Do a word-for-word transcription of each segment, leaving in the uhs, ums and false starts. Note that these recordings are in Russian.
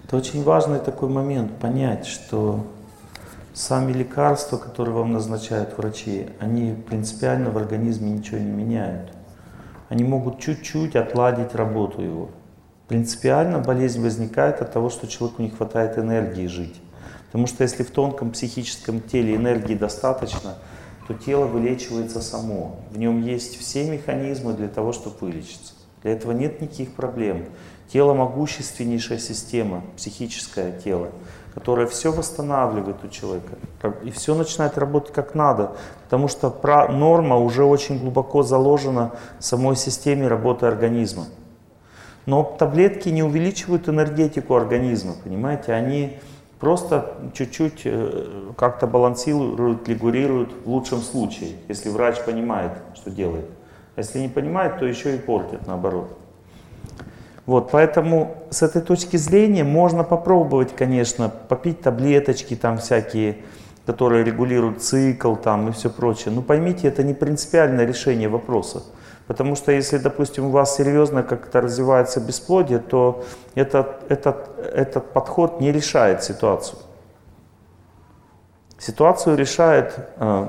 Это очень важный такой момент, понять, что сами лекарства, которые вам назначают врачи, они принципиально в организме ничего не меняют. Они могут чуть-чуть отладить работу его. Принципиально болезнь возникает от того, что человеку не хватает энергии жить. Потому что если в тонком психическом теле энергии достаточно, то тело вылечивается само. В нем есть все механизмы для того, чтобы вылечиться. Для этого нет никаких проблем. Тело — могущественнейшая система, психическое тело, которое все восстанавливает у человека. И все начинает работать как надо, потому что норма уже очень глубоко заложена в самой системе работы организма. Но таблетки не увеличивают энергетику организма, понимаете? Они просто чуть-чуть как-то балансируют, регулируют в лучшем случае, если врач понимает, что делает. А если не понимает, то еще и портит, наоборот. Вот, поэтому с этой точки зрения можно попробовать, конечно, попить таблеточки там всякие, которые регулируют цикл там и все прочее. Но поймите, это не принципиальное решение вопроса. Потому что если, допустим, у вас серьезно как-то развивается бесплодие, то этот, этот, этот подход не решает ситуацию. Ситуацию решает э,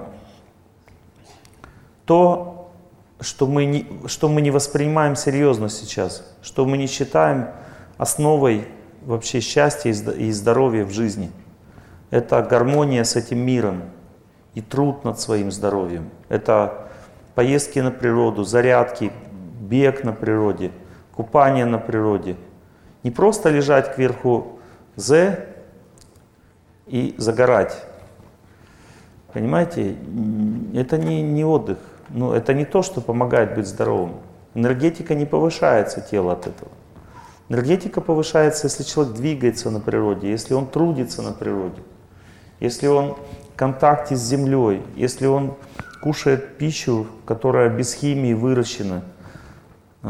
то, что мы, не, что мы не воспринимаем серьезно сейчас, что мы не считаем основой вообще счастья и здоровья в жизни. Это гармония с этим миром и труд над своим здоровьем. Это поездки на природу, зарядки, бег на природе, купание на природе. Не просто лежать кверху зе и загорать. Понимаете, это не, не отдых. Ну, это не то, что помогает быть здоровым. Энергетика не повышается, тело от этого. Энергетика повышается, если человек двигается на природе, если он трудится на природе, если он в контакте с землей, если он кушает пищу, которая без химии выращена. У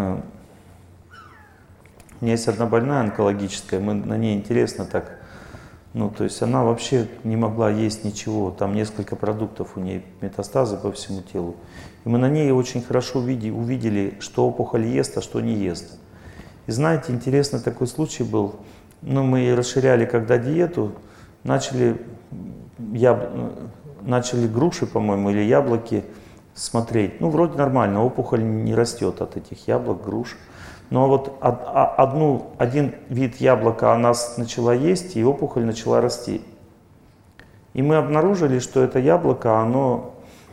меня есть одна больная онкологическая, мы на ней интересно так. Ну, то есть она вообще не могла есть ничего, там несколько продуктов у нее, метастазы по всему телу. И мы на ней очень хорошо увидели, увидели, что опухоль ест, а что не ест. И знаете, интересный такой случай был. Ну, мы расширяли когда диету, начали, яб... начали груши, по-моему, или яблоки смотреть. Ну, вроде нормально, опухоль не растет от этих яблок, груш. Но вот одну, один вид яблока она начала есть, и опухоль начала расти. И мы обнаружили, что это яблоко, оно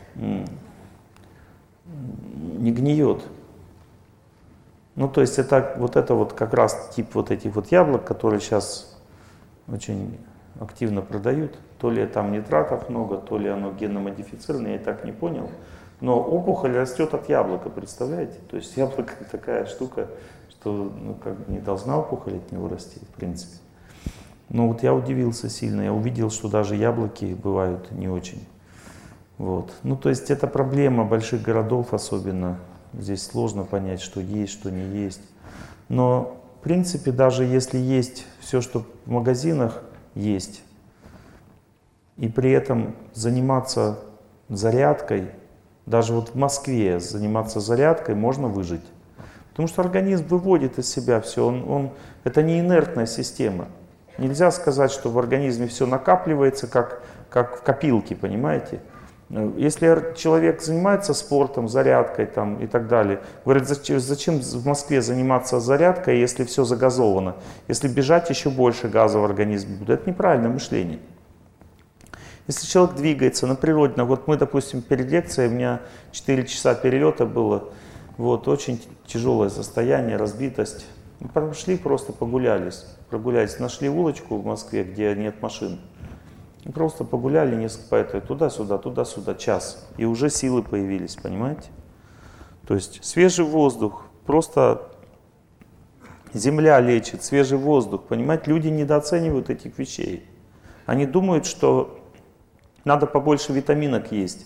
не гниет. Ну, то есть это вот это вот как раз тип вот этих вот яблок, которые сейчас очень активно продают. То ли там нитратов много, то ли оно генно-модифицированное, я и так не понял. Но опухоль растет от яблока, представляете? То есть яблоко такая штука, что ну, как бы не должна опухоль от него расти, в принципе. Но вот я удивился сильно, я увидел, что даже яблоки бывают не очень. Вот. Ну, то есть это проблема больших городов особенно. Здесь сложно понять, что есть, что не есть. Но, в принципе, даже если есть все, что в магазинах есть, и при этом заниматься зарядкой, даже вот в Москве заниматься зарядкой можно выжить. Потому что организм выводит из себя все, он, он, это не инертная система. Нельзя сказать, что в организме все накапливается, как, как в копилке, понимаете? Если человек занимается спортом, зарядкой там, и так далее, говорит, зачем, зачем в Москве заниматься зарядкой, если все загазовано? Если бежать, еще больше газа в организме будет. Это неправильное мышление. Если человек двигается на природе, вот мы, допустим, перед лекцией, у меня четыре часа перелета было, вот, очень тяжелое состояние, разбитость. Мы пошли, просто погулялись, прогулялись, нашли улочку в Москве, где нет машин. И просто погуляли несколько по этой, туда-сюда, туда-сюда, час. И уже силы появились, понимаете? То есть свежий воздух, просто земля лечит, свежий воздух, понимаете? Люди недооценивают этих вещей. Они думают, что надо побольше витаминок есть.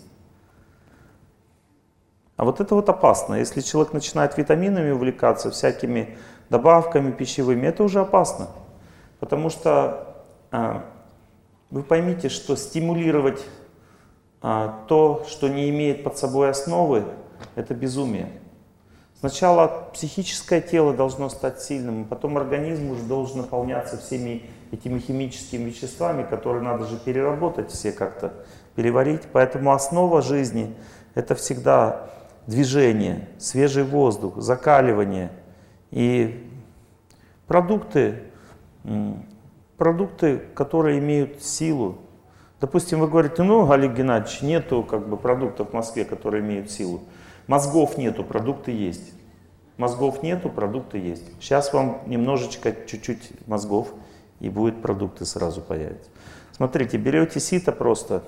А вот это вот опасно. Если человек начинает витаминами увлекаться, всякими добавками пищевыми, это уже опасно. Потому что а, вы поймите, что стимулировать а, то, что не имеет под собой основы, это безумие. Сначала психическое тело должно стать сильным, потом организм уже должен наполняться всеми этими химическими веществами, которые надо же переработать все как-то, переварить. Поэтому основа жизни — это всегда движение, свежий воздух, закаливание и продукты, продукты, которые имеют силу. Допустим, вы говорите, ну, Олег Геннадьевич, нету как бы продуктов в Москве, которые имеют силу. Мозгов нету, продукты есть. Мозгов нету, продукты есть. Сейчас вам немножечко, чуть-чуть мозгов, и будут продукты сразу появятся. Смотрите, берете сито просто.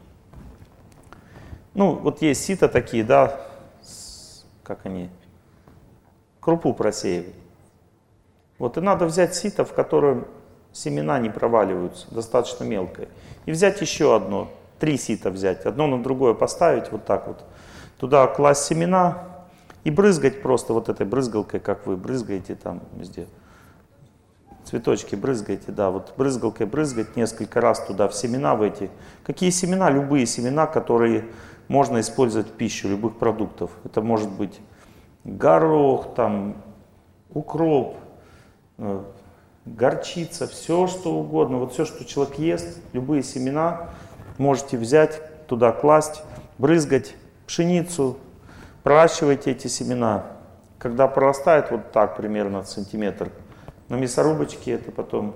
Ну, вот есть сито такие, да, как они, крупу просеивают. Вот и надо взять сито, в котором семена не проваливаются, достаточно мелкое. И взять еще одно, три сита взять, одно на другое поставить, вот так вот. Туда класть семена и брызгать просто вот этой брызгалкой, как вы брызгаете там везде. Цветочки брызгаете, да, вот брызгалкой брызгать несколько раз туда в семена в эти. Какие семена? Любые семена, которые можно использовать в пищу, любых продуктов. Это может быть горох, там, укроп, горчица, все что угодно. Вот все, что человек ест, любые семена можете взять, туда класть, брызгать. Пшеницу, проращивайте эти семена. Когда прорастает вот так примерно сантиметр, на мясорубочке это потом,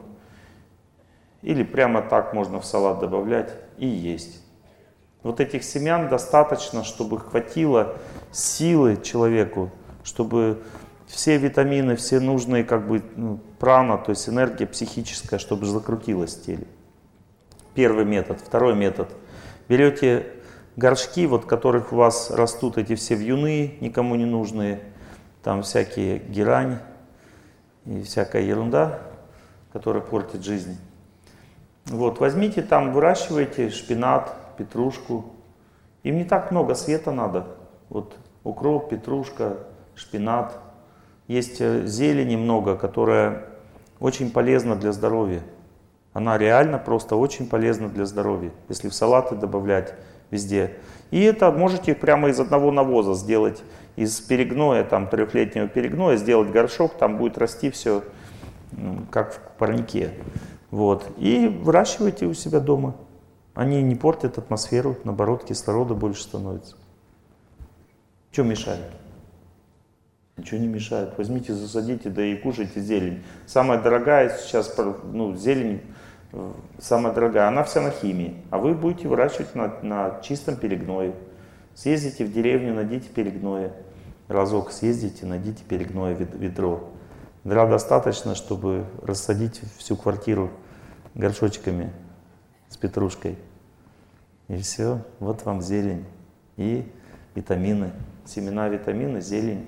или прямо так можно в салат добавлять и есть. Вот этих семян достаточно, чтобы хватило силы человеку, чтобы все витамины, все нужные как бы ну, прана, то есть энергия психическая, чтобы закрутилась в теле. Первый метод. Второй метод. Берете горшки, вот в которых у вас растут эти все вьюны, никому не нужные, там всякие герань и всякая ерунда, которая портит жизнь. Вот, возьмите там, выращивайте шпинат, петрушку. Им не так много света надо. Вот укроп, петрушка, шпинат. Есть зелени много, которая очень полезна для здоровья. Она реально просто очень полезна для здоровья, если в салаты добавлять везде. И это можете прямо из одного навоза сделать, из перегноя, там трехлетнего перегноя, сделать горшок, там будет расти все, как в парнике. Вот. И выращивайте у себя дома. Они не портят атмосферу, наоборот, кислорода больше становится. Что мешает? Ничего не мешает. Возьмите, засадите, да и кушайте зелень. Самая дорогая сейчас, ну, зелень, самая дорогая, она вся на химии. А вы будете выращивать на, на чистом перегное. Съездите в деревню, найдите перегное. Разок съездите, найдите перегное, ведро. Ведра достаточно, чтобы рассадить всю квартиру горшочками с петрушкой. И все, вот вам зелень и витамины. Семена, витамины, зелень.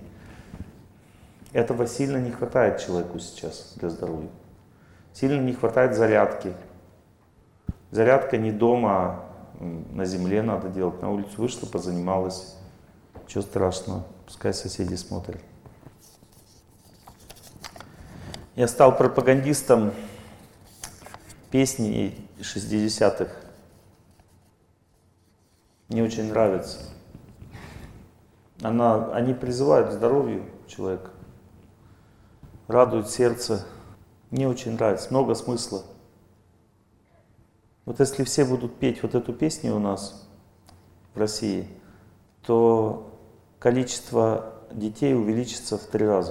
Этого сильно не хватает человеку сейчас для здоровья. Сильно не хватает зарядки. Зарядка не дома, а на земле надо делать. На улицу вышла, позанималась. Чего страшного, пускай соседи смотрят. Я стал пропагандистом песни шестидесятых. Мне очень нравится. Она, они призывают к здоровью человека, радуют сердце. Мне очень нравится, много смысла. Вот если все будут петь вот эту песню у нас в России, то количество детей увеличится в три раза.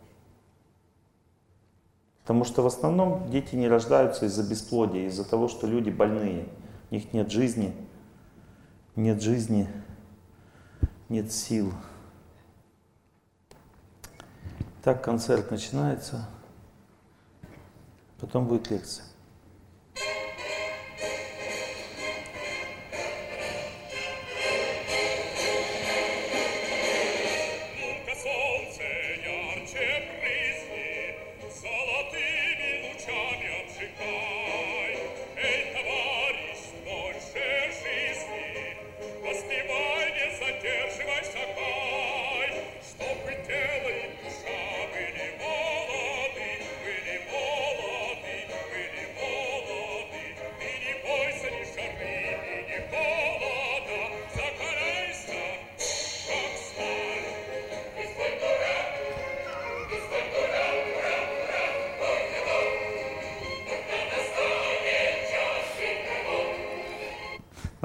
Потому что в основном дети не рождаются из-за бесплодия, из-за того, что люди больные. У них нет жизни, нет жизни, нет сил. Так концерт начинается, потом будет лекция. Были молоды, были молоды.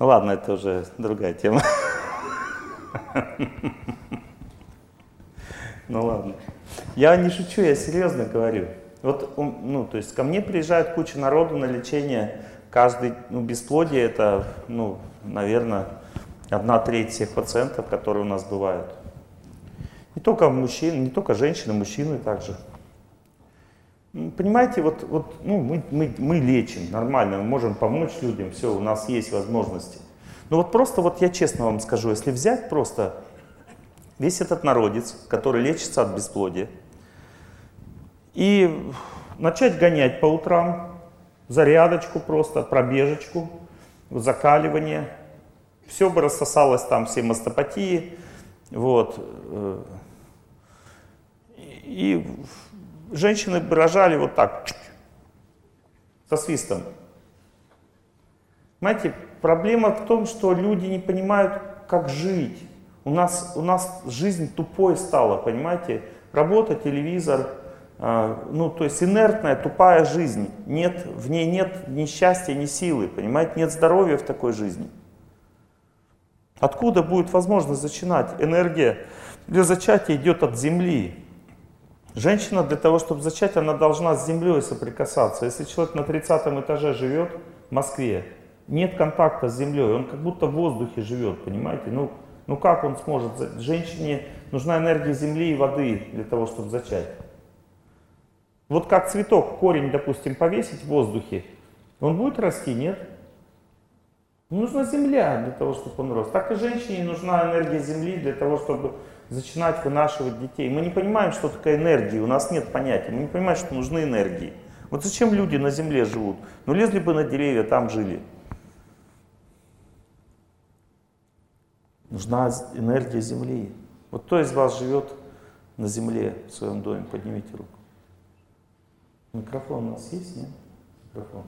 Ну ладно, это уже другая тема. Ну ладно. Я не шучу, я серьезно говорю. Вот, ну, то есть ко мне приезжает куча народу на лечение. Каждый, ну, бесплодие это, ну, наверное, одна треть всех пациентов, которые у нас бывают. Не только мужчины, не только женщины, мужчины также. Понимаете, вот, вот ну, мы, мы, мы лечим нормально, мы можем помочь людям, все, у нас есть возможности. Но вот просто, вот я честно вам скажу, если взять просто весь этот народец, который лечится от бесплодия, и начать гонять по утрам, зарядочку просто, пробежечку, закаливание, все бы рассосалось там, все мастопатии, вот. И женщины бы рожали вот так, со свистом. Понимаете, проблема в том, что люди не понимают, как жить. У нас, у нас жизнь тупой стала, понимаете? Работа, телевизор, э, ну то есть инертная, тупая жизнь. Нет, в ней нет ни счастья, ни силы, понимаете? Нет здоровья в такой жизни. Откуда будет возможность зачинать? Энергия для зачатия идет от земли. Женщина для того, чтобы зачать, она должна с землей соприкасаться. Если человек на тридцатом этаже живет в Москве, нет контакта с землей, он как будто в воздухе живет, понимаете? Ну, ну как он сможет? Женщине нужна энергия земли и воды для того, чтобы зачать. Вот как цветок, корень, допустим, повесить в воздухе, он будет расти, нет? Нужна земля для того, чтобы он рос. Так и женщине нужна энергия земли для того, чтобы начинать вынашивать детей. Мы не понимаем, что такое энергия, у нас нет понятия. Мы не понимаем, что нужны энергии. Вот зачем люди на земле живут? Ну лезли бы на деревья, там жили. Нужна энергия земли. Вот кто из вас живет на земле в своем доме? Поднимите руку. Микрофон у нас есть, нет? Микрофон.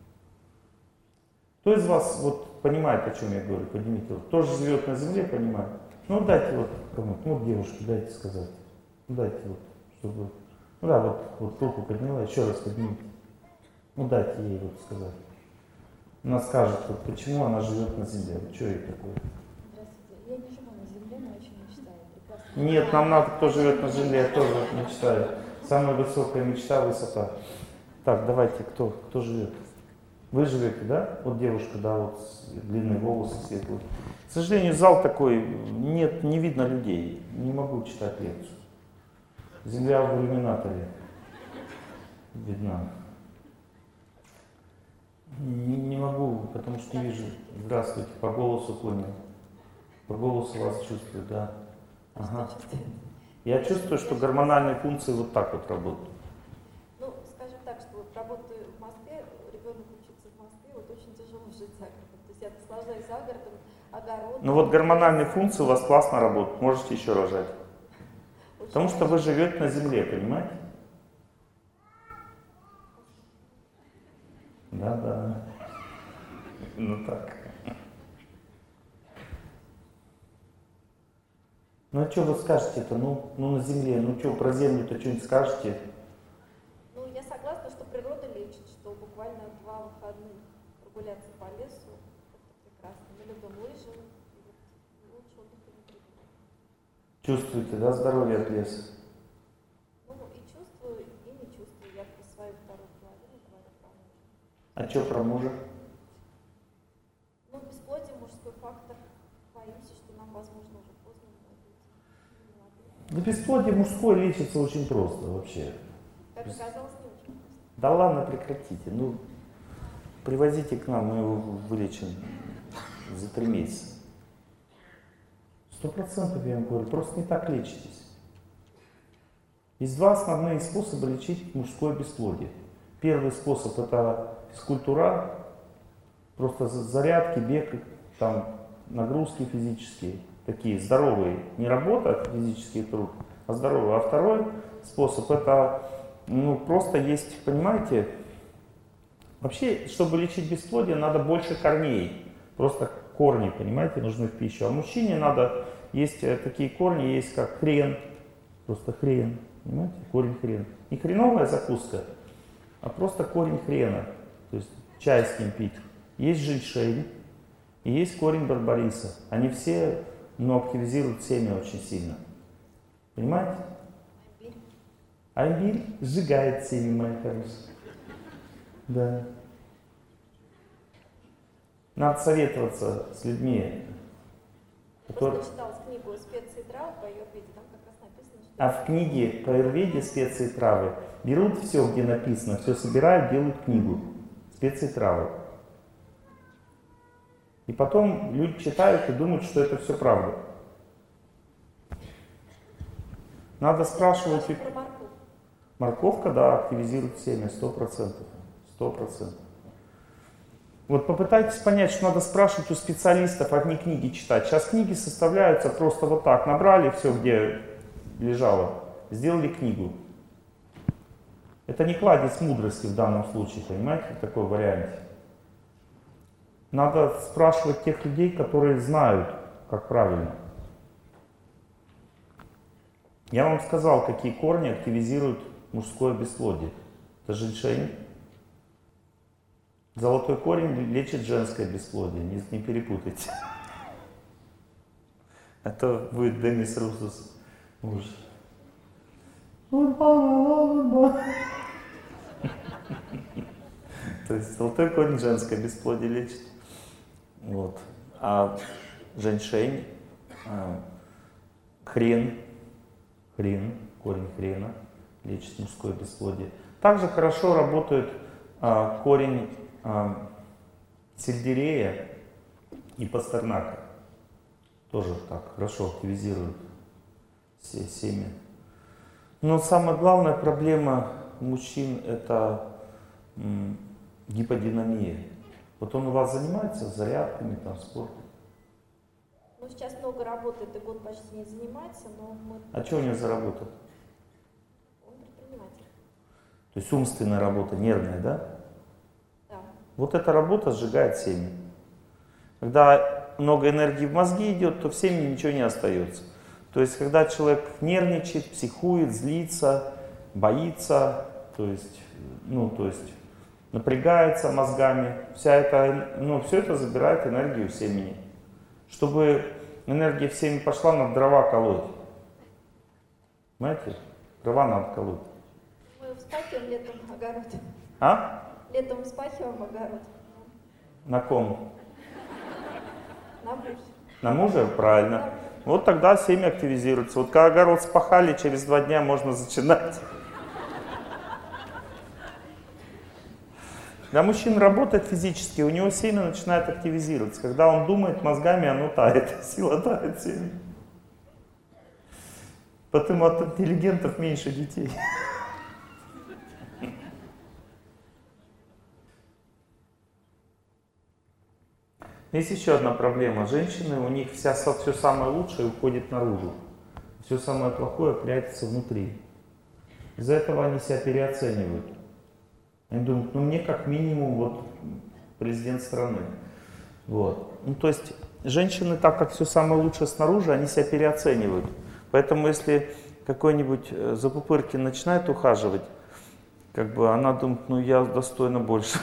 Кто из вас вот понимает, о чем я говорю? Поднимите руку. Кто же живет на земле, понимает? Ну дайте вот кому-то, ну вот девушке дайте сказать. Ну дайте вот, чтобы... Ну да, вот, вот руку подняла, еще раз поднимите. Ну дайте ей вот сказать. Она скажет, вот, почему она живет на земле. Вот что ей такое? Здравствуйте. Я не живу на земле, но очень мечтаю. Прекрасно. Нет, нам надо, кто живет на земле, я тоже мечтаю. Самая высокая мечта — высота. Так, давайте, кто, кто живет? Вы живете, да? Вот девушка, да, вот длинные волосы, светлые. К сожалению, зал такой, нет, не видно людей. Не могу читать лекцию. Земля в иллюминаторе видна. Не, не могу, потому что не вижу. Здравствуйте, по голосу понял. По голосу вас чувствую, да. Ага. Я чувствую, что гормональные функции вот так вот работают. Ну, скажем так, что вот работаю в Москве, ребенок учится в Москве, вот очень тяжело жить за городом. То есть я наслаждаюсь за городом, огород. Ну вот гормональные функции у вас классно работают, можете еще рожать. Потому что вы живете на земле, понимаете? Да, да. Ну так. Ну а что вы скажете-то? Ну, ну на земле, ну что, про землю-то что-нибудь скажете? Ну, я согласна, что природа лечит, что буквально два выходных прогуляться по лесу, это прекрасно. Мы любим лыжи, и вот лучше отдыха не придумать. Чувствуете, да, здоровье от леса? Ну, и чувствую, и не чувствую. Я про свою вторую половину говорю про мужа. А что про мужа? Ну, бесплодие, мужской фактор. Боимся, что нам, возможно, уже поздно будет. Да бесплодие мужское лечится очень просто вообще. Как оказалось, не очень просто. Да ладно, прекратите. Ну, привозите к нам, мы его вылечим за три месяца. Сто процентов я вам говорю, просто не так лечитесь. Есть два основные способа лечить мужское бесплодие. Первый способ — это физкультура, просто зарядки, бег, там, нагрузки физические, такие здоровые, не работа, физический труд, а здоровый. А второй способ — это, ну, просто есть, понимаете, вообще, чтобы лечить бесплодие, надо больше корней, просто корни, понимаете, нужны в пищу. А мужчине надо, есть такие корни, есть как хрен, просто хрен, понимаете, корень хрена. Не хреновая закуска, а просто корень хрена, то есть чай с ним пить. Есть жишень, И есть корень барбариса. Они все, ну, активизируют семя очень сильно. Понимаете? А имбирь сжигает семя, моя хорошая. Да. Надо советоваться с людьми. Которые... Я читала книгу «Специи и травы» по аюрведе, там как раз написано, что... А в книге по аюрведе «Специи и травы» берут все, где написано, все собирают, делают книгу «Специи и травы». И потом люди читают и думают, что это все правда. Надо спрашивать... Морковка, да, активизирует семя, сто процентов. Сто процентов. Вот попытайтесь понять, что надо спрашивать у специалистов, а не книги читать. Сейчас книги составляются просто вот так. Набрали все, где лежало, сделали книгу. Это не кладезь мудрости в данном случае, понимаете, в такой варианте. Надо спрашивать тех людей, которые знают, как правильно. Я вам сказал, какие корни активизируют мужское бесплодие. Это женьшень. Золотой корень лечит женское бесплодие, не, не перепутайте. Это будет Демис Русус муж. То есть золотой корень женское бесплодие лечит. Вот. А женьшень, хрен, хрен, корень хрена лечит мужское бесплодие. Также хорошо работает а, корень а, сельдерея и пастернака. Тоже так хорошо активизирует все семя. Но самая главная проблема мужчин — это м, гиподинамия. Вот он у вас занимается зарядками, там, спортом? Ну, сейчас много работает, и год почти не занимается, но мы... А что у него за работа? Он предприниматель. То есть умственная работа, нервная, да? Да. Вот эта работа сжигает семя. Когда много энергии в мозги идет, то в семени ничего не остается. То есть, когда человек нервничает, психует, злится, боится, то есть, ну, то есть, напрягается мозгами, вся эта, ну, все это забирает энергию в семени. Чтобы энергия в семя пошла, надо дрова колоть. Понимаете? Дрова надо колоть. Мы вспахиваем летом огород. А? Летом вспахиваем огород. На ком? На муже. На муже? Правильно. Да. Вот тогда семя активизируется. Вот когда огород спахали, через два дня можно начинать. Когда мужчина работает физически, у него семя начинает активизироваться. Когда он думает мозгами, оно тает. Сила тает семя. Поэтому от интеллигентов меньше детей. Есть еще одна проблема. Женщины, у них вся, все самое лучшее уходит наружу. Все самое плохое прячется внутри. Из-за этого они себя переоценивают. Они думают, ну мне как минимум вот президент страны. Вот. Ну то есть женщины, так как все самое лучшее снаружи, они себя переоценивают. Поэтому если какой-нибудь Запупыркин начинает ухаживать, как бы она думает, ну я достойна больше.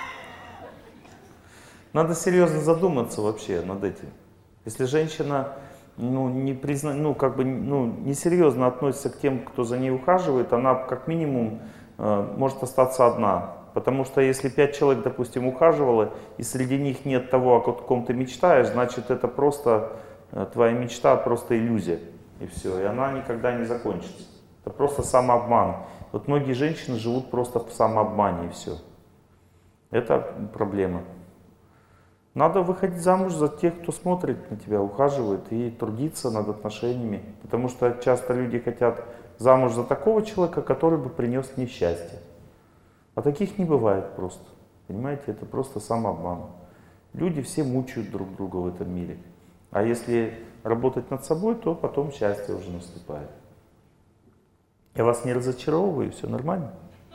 Надо серьезно задуматься вообще над этим. Если женщина ну, не, призна... ну, как бы, ну, несерьезно относится к тем, кто за ней ухаживает, она как минимум э, может остаться одна. Потому что если пять человек, допустим, ухаживало, и среди них нет того, о ком ты мечтаешь, значит это просто э, твоя мечта, просто иллюзия. И все, и она никогда не закончится. Это просто самообман. Вот многие женщины живут просто в самообмане, и все. Это проблема. Надо выходить замуж за тех, кто смотрит на тебя, ухаживает и трудиться над отношениями. Потому что часто люди хотят замуж за такого человека, который бы принес мне счастье. А таких не бывает просто. Понимаете, это просто самообман. Люди все мучают друг друга в этом мире. А если работать над собой, то потом счастье уже наступает. Я вас не разочаровываю, все нормально?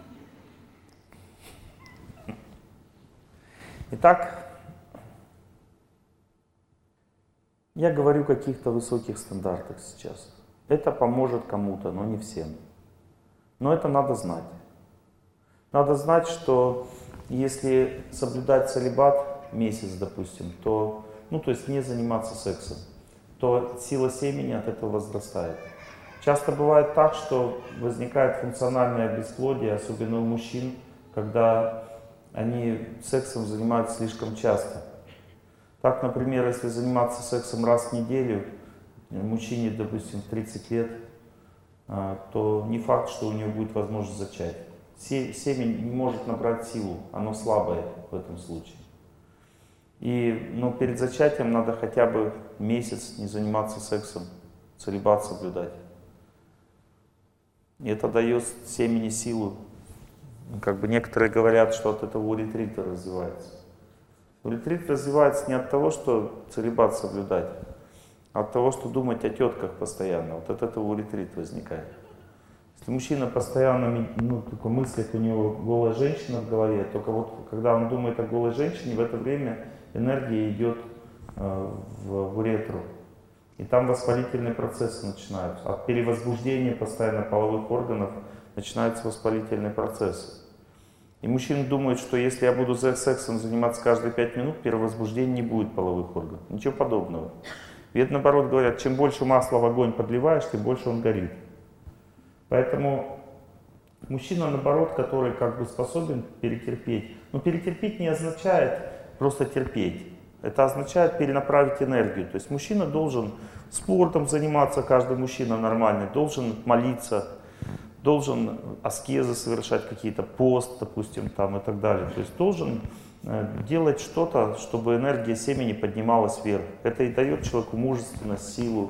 Итак, я говорю о каких-то высоких стандартах сейчас. Это поможет кому-то, но не всем. Но это надо знать. Надо знать, что если соблюдать целибат месяц, допустим, то ну то есть не заниматься сексом, то сила семени от этого возрастает. Часто бывает так, что возникает функциональное бесплодие, особенно у мужчин, когда они сексом занимаются слишком часто. Так, например, если заниматься сексом раз в неделю, мужчине, допустим, тридцать лет, то не факт, что у него будет возможность зачать. Семя не может набрать силу, оно слабое в этом случае. И ну, перед зачатием надо хотя бы месяц не заниматься сексом, целибат соблюдать. И это дает семени силу. Как бы некоторые говорят, что от этого уретрита развивается. Уретрит развивается не от того, что целибат соблюдать, а от того, что думать о тетках постоянно. Вот от этого уретрит возникает. Если мужчина постоянно, ну, только мыслит, у него голая женщина в голове, только вот когда он думает о голой женщине, в это время энергия идет э, в, в уретру. И там воспалительные процессы начинаются. От перевозбуждения постоянно половых органов начинаются воспалительные процессы. И мужчина думает, что если я буду сексом заниматься каждые пять минут, перевозбуждения не будет половых органов. Ничего подобного. Ведь наоборот говорят, чем больше масла в огонь подливаешь, тем больше он горит. Поэтому мужчина, наоборот, который как бы способен перетерпеть. Но перетерпеть не означает просто терпеть. Это означает перенаправить энергию. То есть мужчина должен спортом заниматься, каждый мужчина нормальный, должен молиться, должен аскезы совершать какие-то, пост, допустим, там и так далее. То есть должен делать что-то, чтобы энергия семени поднималась вверх. Это и дает человеку мужественность, силу.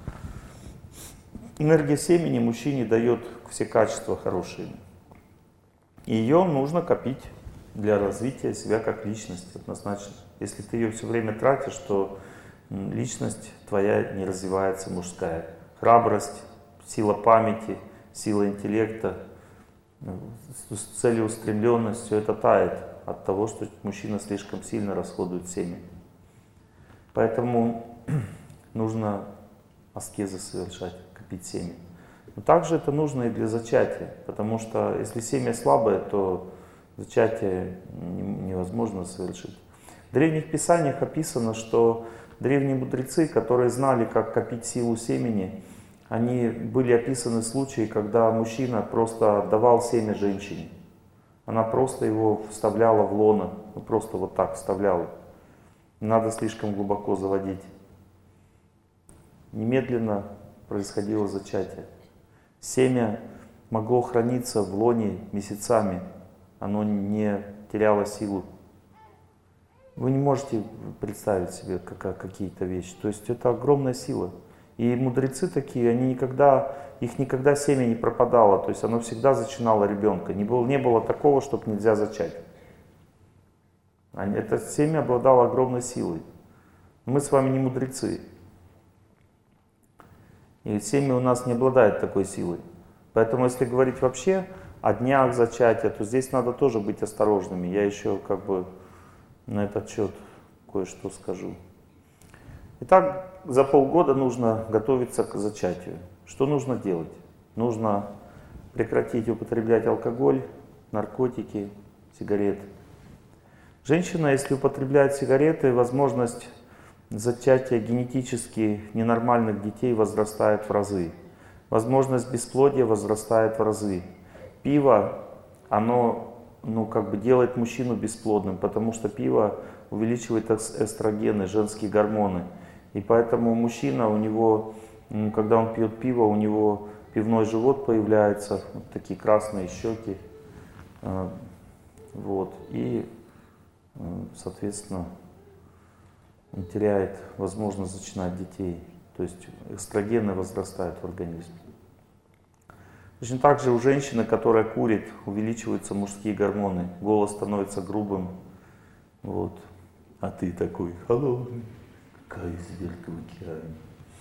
Энергия семени мужчине дает все качества хорошие. И ее нужно копить для развития себя как личности однозначно. Если ты ее все время тратишь, то личность твоя не развивается, мужская. Храбрость, сила памяти, сила интеллекта, целеустремленность, все это тает от того, что мужчина слишком сильно расходует семя. Поэтому нужно аскезы совершать, копить семя. Но также это нужно и для зачатия, потому что если семя слабое, то зачатие невозможно совершить. В древних писаниях описано, что древние мудрецы, которые знали, как копить силу семени, они были описаны случаи, когда мужчина просто отдавал семя женщине. Она просто его вставляла в лоно, ну, просто вот так вставляла. Не надо слишком глубоко заводить. Немедленно происходило зачатие. Семя могло храниться в лоне месяцами, оно не теряло силу. Вы не можете представить себе какие-то вещи. То есть это огромная сила. И мудрецы такие, они никогда, их никогда семя не пропадало. То есть оно всегда зачинало ребенка. Не было, не было такого, чтобы нельзя зачать. Это семя обладало огромной силой. Мы с вами не мудрецы. И семя у нас не обладает такой силой. Поэтому если говорить вообще о днях зачатия, то здесь надо тоже быть осторожными. Я еще как бы на этот счет кое-что скажу. Итак, за полгода нужно готовиться к зачатию. Что нужно делать? Нужно прекратить употреблять алкоголь, наркотики, сигареты. Женщина, если употребляет сигареты, возможность зачатия генетически ненормальных детей возрастает в разы. Возможность бесплодия возрастает в разы. Пиво, оно ну, как бы делает мужчину бесплодным, потому что пиво увеличивает эстрогены, женские гормоны. И поэтому мужчина, у него, когда он пьет пиво, у него пивной живот появляется, вот такие красные щеки. Вот, и, соответственно, он теряет возможность зачинать детей. То есть эстрогены возрастают в организме. Точно так же у женщины, которая курит, увеличиваются мужские гормоны. Голос становится грубым. Вот. А ты такой холодный, как айсберг в океане.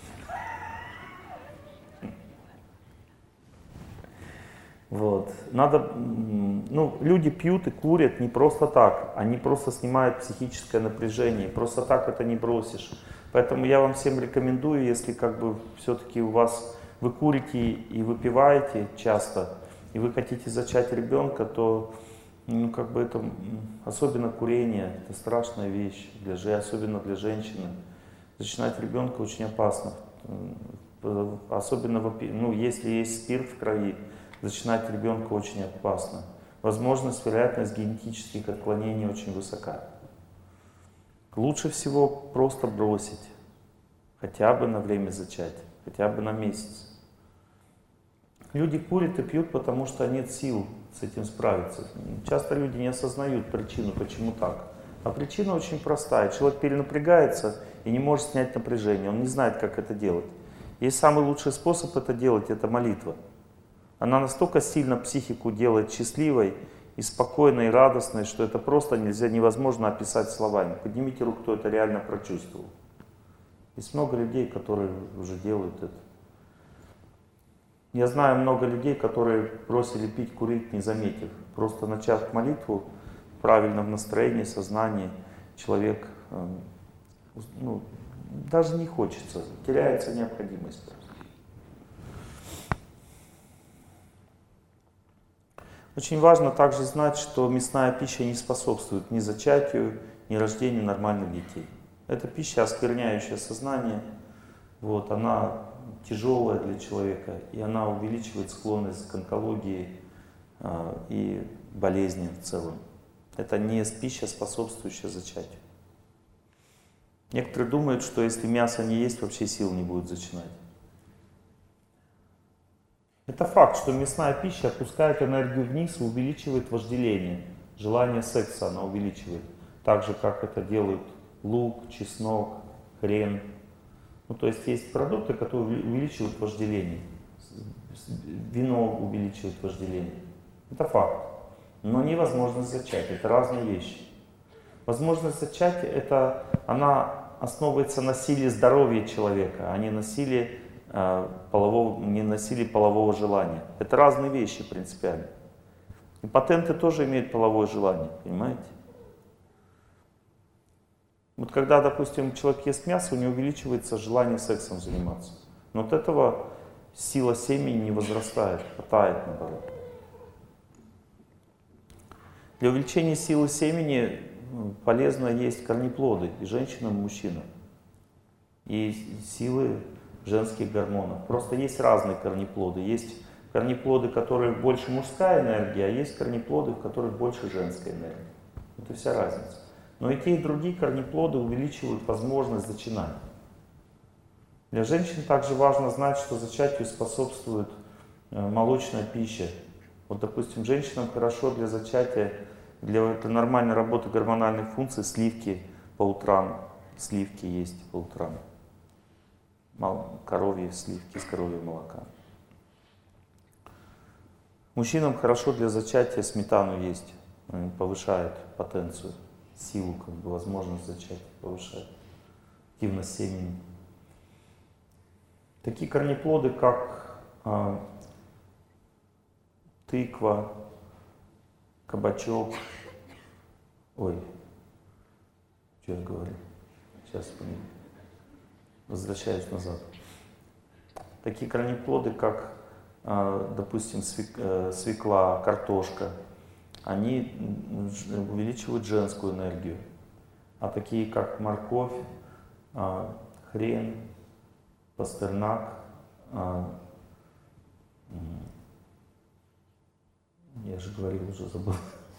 Вот. Надо, ну, люди пьют и курят не просто так. Они просто снимают психическое напряжение. Просто так это не бросишь. Поэтому я вам всем рекомендую, если как бы все-таки у вас вы курите и выпиваете часто, и вы хотите зачать ребенка, то Ну, как бы это, м, особенно курение, это страшная вещь, для, же- особенно для женщины. Зачинать ребенка очень опасно. М, Особенно, вопи- ну, если есть спирт в крови, зачинать ребенка очень опасно. Возможность, вероятность генетических отклонений очень высока. Лучше всего просто бросить, хотя бы на время зачатия, хотя бы на месяц. Люди курят и пьют, потому что нет сил с этим справиться. Часто люди не осознают причину, почему так. А причина очень простая. Человек перенапрягается и не может снять напряжение. Он не знает, как это делать. Есть самый лучший способ это делать — это молитва. Она настолько сильно психику делает счастливой и спокойной, и радостной, что это просто нельзя, невозможно описать словами. Поднимите руку, кто это реально прочувствовал. Есть много людей, которые уже делают это. Я знаю много людей, которые бросили пить, курить, не заметив. Просто начав молитву в правильном настроении, сознании, человек, э, ну, даже не хочется, теряется необходимость. Очень важно также знать, что мясная пища не способствует ни зачатию, ни рождению нормальных детей. Это пища, оскверняющая сознание, вот, она тяжелая для человека, и она увеличивает склонность к онкологии э, и болезням в целом. Это не пища, способствующая зачатию. Некоторые думают, что если мясо не есть, вообще сил не будет зачинать. Это факт, что мясная пища опускает энергию вниз и увеличивает вожделение. Желание секса она увеличивает. Так же, как это делают лук, чеснок, хрен. Ну, то есть есть продукты, которые увеличивают вожделение. Вино увеличивает вожделение. Это факт. Но не возможность зачатия. Это разные вещи. Возможность зачатия, это, она основывается на силе здоровья человека, а не на силе э, полового, не на силе полового желания. Это разные вещи принципиально. Импотенты тоже имеют половое желание, понимаете? Вот когда, допустим, человек ест мясо, у него увеличивается желание сексом заниматься. Но от этого сила семени не возрастает, а тает наоборот. Для увеличения силы семени полезно есть корнеплоды и женщинам, и мужчинам. И силы женских гормонов. Просто есть разные корнеплоды. Есть корнеплоды, в которых больше мужская энергия, а есть корнеплоды, в которых больше женская энергия. Это вся разница. Но и те, и другие корнеплоды увеличивают возможность зачинания. Для женщин также важно знать, что зачатию способствует молочная пища. Вот, допустим, женщинам хорошо для зачатия, для, для нормальной работы гормональных функций сливки по утрам. Сливки есть по утрам. Коровьи сливки из коровьего молока. Мужчинам хорошо для зачатия сметану есть. Повышает потенцию, силу, как бы, возможность зачатия повышает. Активность семени. Такие корнеплоды, как э, тыква, кабачок. Ой, что я говорю? Сейчас помню. Возвращаюсь назад. Такие корнеплоды, как, э, допустим, свекла, картошка, они увеличивают женскую энергию. А такие, как морковь, э, хрен, пастернак, а, я же говорил, уже забыл.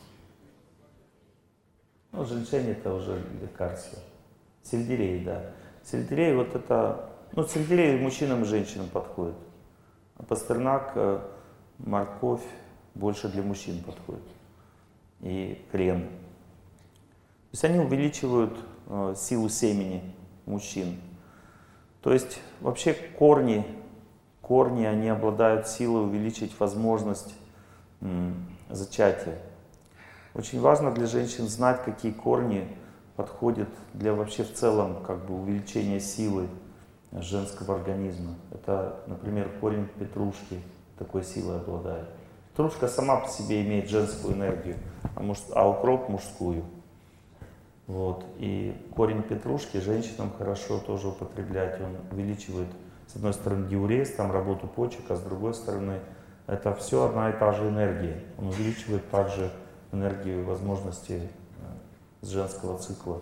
Ну, женьшень — это уже лекарство. Сельдерей, да. Сельдерей вот это, ну, сельдерей мужчинам и женщинам подходит. А пастернак, морковь больше для мужчин подходит. И хрен. То есть они увеличивают э, силу семени мужчин. То есть вообще корни, корни, они обладают силой увеличить возможность м, зачатия. Очень важно для женщин знать, какие корни подходят для вообще в целом как бы увеличения силы женского организма. Это, например, корень петрушки такой силой обладает. Петрушка сама по себе имеет женскую энергию, а, муж, а укроп мужскую. Вот. И корень петрушки женщинам хорошо тоже употреблять. Он увеличивает, с одной стороны, диурез, там работу почек, а с другой стороны, это все одна и та же энергия. Он увеличивает также энергию и возможности с женского цикла.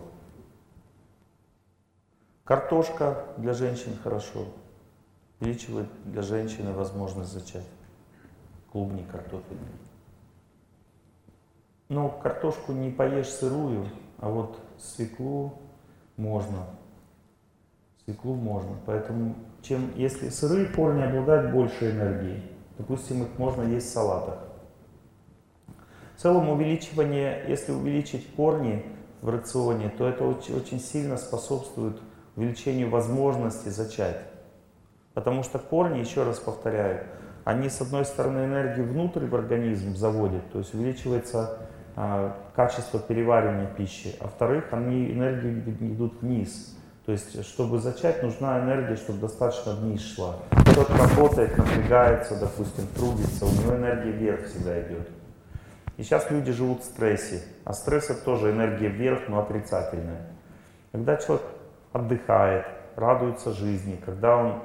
Картошка для женщин хорошо. Увеличивает для женщины возможность зачать. Клубни картофельные. Но картошку не поешь сырую, а вот свеклу можно. Свеклу можно. Поэтому, чем, если сырые корни обладают большей энергией, допустим, их можно есть в салатах. В целом увеличивание, если увеличить корни в рационе, то это очень, очень сильно способствует увеличению возможности зачать. Потому что корни, еще раз повторяю, они с одной стороны энергию внутрь в организм заводят, то есть увеличивается а, качество переваривания пищи, а во-вторых, они энергию идут вниз. То есть, чтобы зачать, нужна энергия, чтобы достаточно вниз шла. Кто-то работает, напрягается, допустим, трудится, у него энергия вверх всегда идет. И сейчас люди живут в стрессе, а стресс это тоже энергия вверх, но отрицательная. Когда человек отдыхает, радуется жизни, когда он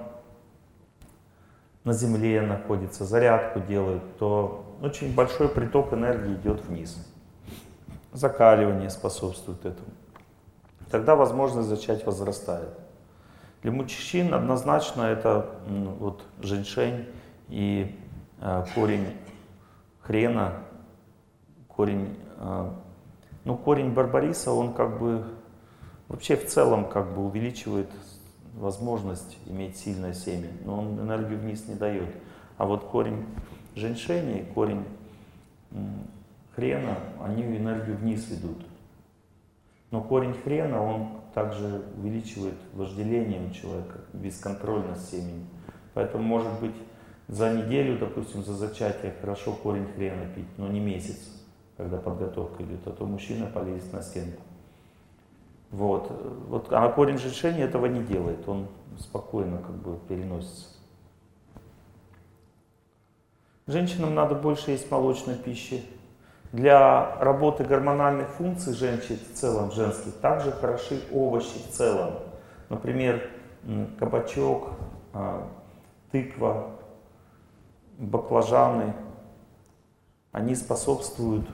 на земле находится, зарядку делает, то очень большой приток энергии идет вниз. Закаливание способствует этому. Тогда возможность зачать возрастает. Для мужчин однозначно это ну, вот, женьшень и э, корень хрена, корень, э, ну, корень барбариса, он как бы вообще в целом как бы увеличивает возможность иметь сильное семя, но он энергию вниз не дает. А вот корень женьшеня и корень м, хрена, они энергию вниз ведут. Но корень хрена, он также увеличивает вожделение у человека, бесконтрольность семени. Поэтому, может быть, за неделю, допустим, за зачатие хорошо корень хрена пить, но не месяц, когда подготовка идет, а то мужчина полезет на стенку. Вот. Вот. А корень женьшеня этого не делает, он спокойно как бы переносится. Женщинам надо больше есть молочной пищи. Для работы гормональных функций женщин в целом, женских, также хороши овощи в целом. Например, кабачок, тыква, баклажаны. Они способствуют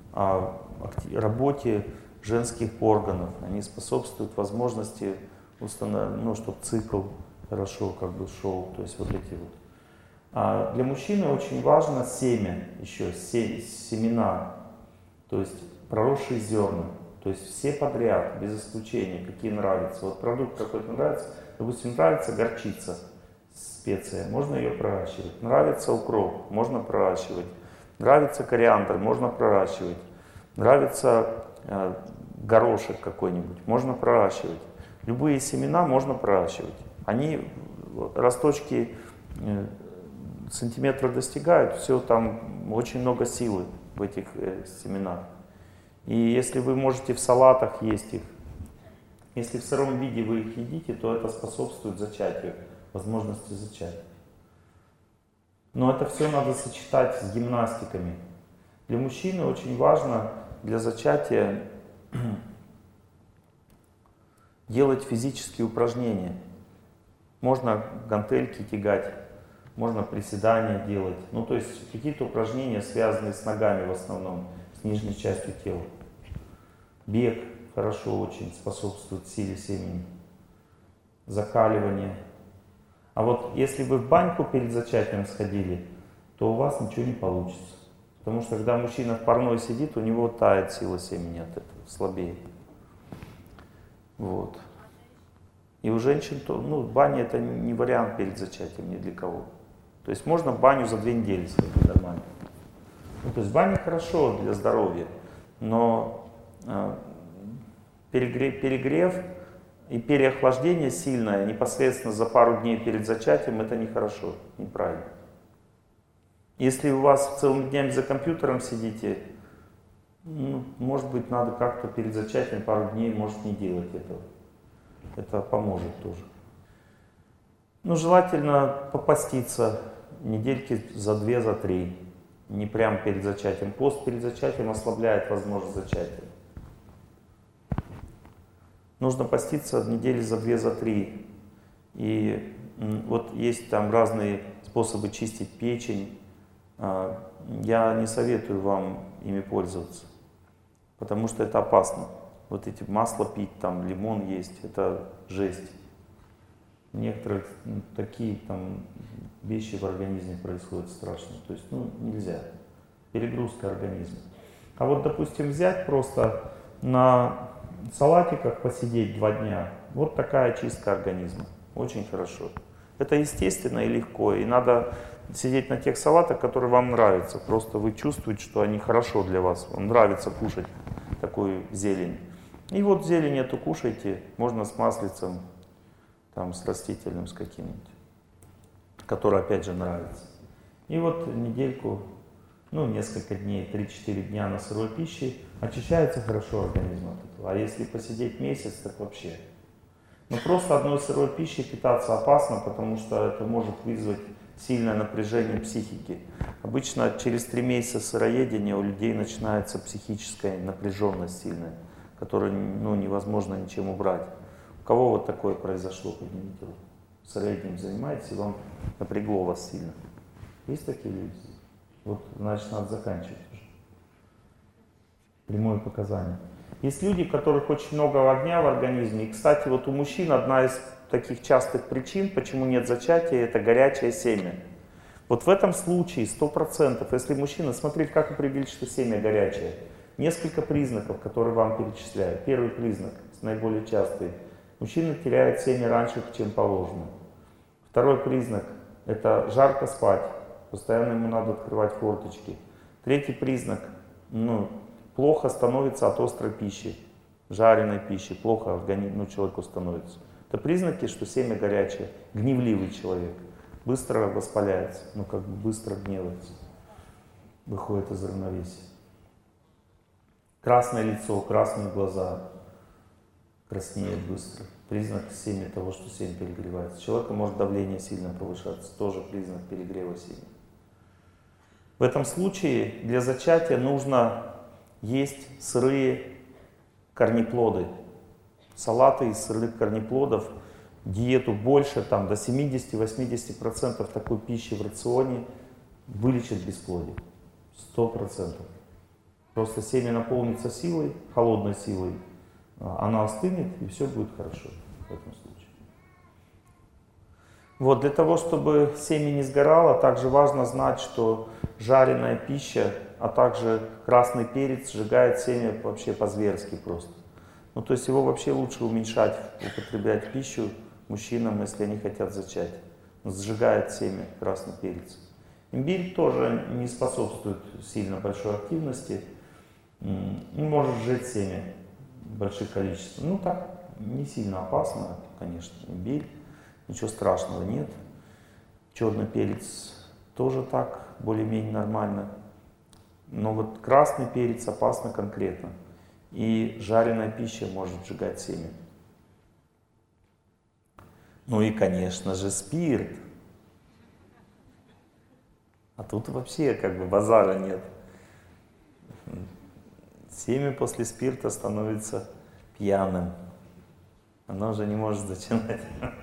работе женских органов, они способствуют возможности установить, ну, чтобы цикл хорошо как бы шел, то есть вот эти вот. А для мужчины очень важно семя, еще семена, то есть проросшие зерна, то есть все подряд, без исключения, какие нравятся. Вот продукт какой-то нравится, допустим, нравится горчица, специя, можно ее проращивать. Нравится укроп, можно проращивать. Нравится кориандр, можно проращивать. Нравится э, горошек какой-нибудь, можно проращивать. Любые семена можно проращивать. Они, росточки, э, сантиметра достигают, все там очень много силы в этих э, семенах. И если вы можете в салатах есть их, если в сыром виде вы их едите, то это способствует зачатию, возможности зачать. Но это все надо сочетать с гимнастиками. Для мужчины очень важно для зачатия делать физические упражнения. Можно гантельки тягать, можно приседания делать. Ну, то есть какие-то упражнения, связанные с ногами в основном, с нижней частью тела. Бег хорошо очень способствует силе семени. Закаливание. А вот если вы в баньку перед зачатием сходили, то у вас ничего не получится. Потому что когда мужчина в парной сидит, у него тает сила семени от этого, слабеет. Вот. И у женщин, то, ну, баня это не вариант перед зачатием ни для кого. То есть можно в баню за две недели сходить нормально. Ну, то есть баня хорошо для здоровья, но э, перегрев, перегрев и переохлаждение сильное непосредственно за пару дней перед зачатием, это нехорошо, неправильно. Если у вас целыми днями за компьютером сидите, ну, может быть, надо как-то перед зачатием пару дней, может, не делать этого. Это поможет тоже. Ну, желательно попаститься недельки за две, за три. Не прямо перед зачатием. Пост перед зачатием ослабляет возможность зачатия. Нужно поститься недели за две, за три. И вот есть там разные способы чистить печень. Я не советую вам ими пользоваться, потому что это опасно. Вот эти масло пить, там лимон есть, это жесть. У некоторых ну, такие там вещи в организме происходят страшные. То есть, ну, нельзя. Перегрузка организма. А вот, допустим, взять просто на салатиках посидеть два дня, вот такая чистка организма. Очень хорошо. Это естественно и легко. И надо сидеть на тех салатах, которые вам нравятся. Просто вы чувствуете, что они хорошо для вас. Вам нравится кушать такую зелень. И вот зелень эту кушайте. Можно с маслицем, там, с растительным, с каким-нибудь, который опять же нравится. И вот недельку, ну, несколько дней, три-четыре дня на сырой пище, очищается хорошо организм от этого. А если посидеть месяц, так вообще. Но просто одной сырой пищей питаться опасно, потому что это может вызвать сильное напряжение психики. Обычно через три месяца сыроедения у людей начинается психическая напряженность сильная, которую ну, невозможно ничем убрать. У кого вот такое произошло, поднимите руку? Сыроедением занимаетесь, и вам напрягло вас сильно. Есть такие люди? Вот, значит, надо заканчивать уже. Прямое показание. Есть люди, у которых очень много огня в организме. И, кстати, вот у мужчин одна из таких частых причин, почему нет зачатия, это горячее семя. Вот в этом случае сто процентов, если мужчина, смотрите, как определить, что семя горячее. Несколько признаков, которые вам перечисляю. Первый признак, наиболее частый. Мужчина теряет семя раньше, чем положено. Второй признак, это жарко спать. Постоянно ему надо открывать форточки. Третий признак, ну, плохо становится от острой пищи, жареной пищи, плохо организм, ну, человеку становится. Это признаки, что семя горячее, гневливый человек, быстро воспаляется, ну как бы быстро гневается, выходит из равновесия. Красное лицо, красные глаза, краснеет быстро. Признак семя того, что семя перегревается. У человека может давление сильно повышаться, тоже признак перегрева семя. В этом случае для зачатия нужно есть сырые корнеплоды. Салаты из сырых корнеплодов, диету больше, там, до семидесяти-восьмидесяти процентов такой пищи в рационе вылечит бесплодие. Сто процентов. Просто семя наполнится силой, холодной силой, она остынет, и все будет хорошо в этом случае. Вот, для того, чтобы семя не сгорало, также важно знать, что жареная пища, а также красный перец сжигает семя вообще по-зверски просто. Ну, то есть его вообще лучше уменьшать, употреблять пищу мужчинам, если они хотят зачать. Он сжигает семя, красный перец. Имбирь тоже не способствует сильно большой активности. Он может сжечь семя в больших количествах. Ну так, не сильно опасно, конечно, имбирь. Ничего страшного нет. Черный перец тоже так, более-менее нормально. Но вот красный перец опасно конкретно. И жареная пища может сжигать семя. Ну и, конечно же, спирт. А тут вообще как бы базара нет. Семя после спирта становится пьяным. Оно уже не может зачинать.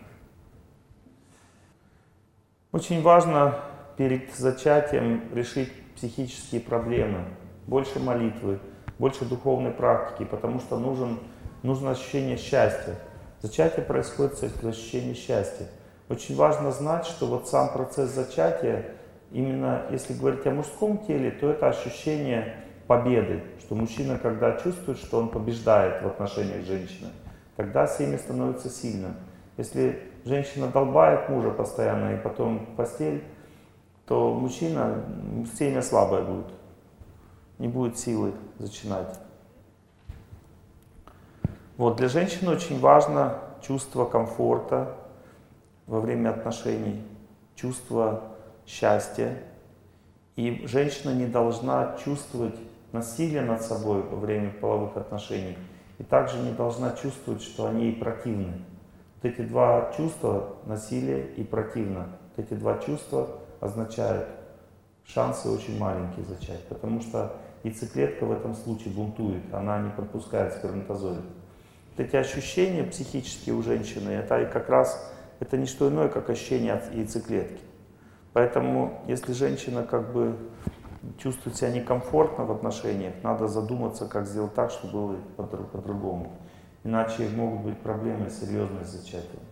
Очень важно перед зачатием решить психические проблемы. Больше молитвы, больше духовной практики, потому что нужен, нужно ощущение счастья. Зачатие происходит с ощущением счастья. Очень важно знать, что вот сам процесс зачатия, именно если говорить о мужском теле, то это ощущение победы, что мужчина, когда чувствует, что он побеждает в отношениях с женщиной, тогда семя становится сильным. Если женщина долбает мужа постоянно и потом в постель, то мужчина, семя слабое будет, не будет силы зачинать. Вот, для женщины очень важно чувство комфорта во время отношений, чувство счастья. И женщина не должна чувствовать насилие над собой во время половых отношений. И также не должна чувствовать, что они ей противны. Вот эти два чувства, насилие и противно, вот эти два чувства означают, шансы очень маленькие зачать. Потому что яйцеклетка в этом случае бунтует, она не пропускает сперматозоид. Вот эти ощущения психические у женщины, это как раз, это не что иное, как ощущение от яйцеклетки. Поэтому, если женщина как бы чувствуют себя некомфортно в отношениях, надо задуматься, как сделать так, чтобы было по-другому. Иначе могут быть проблемы серьезные с зачатием.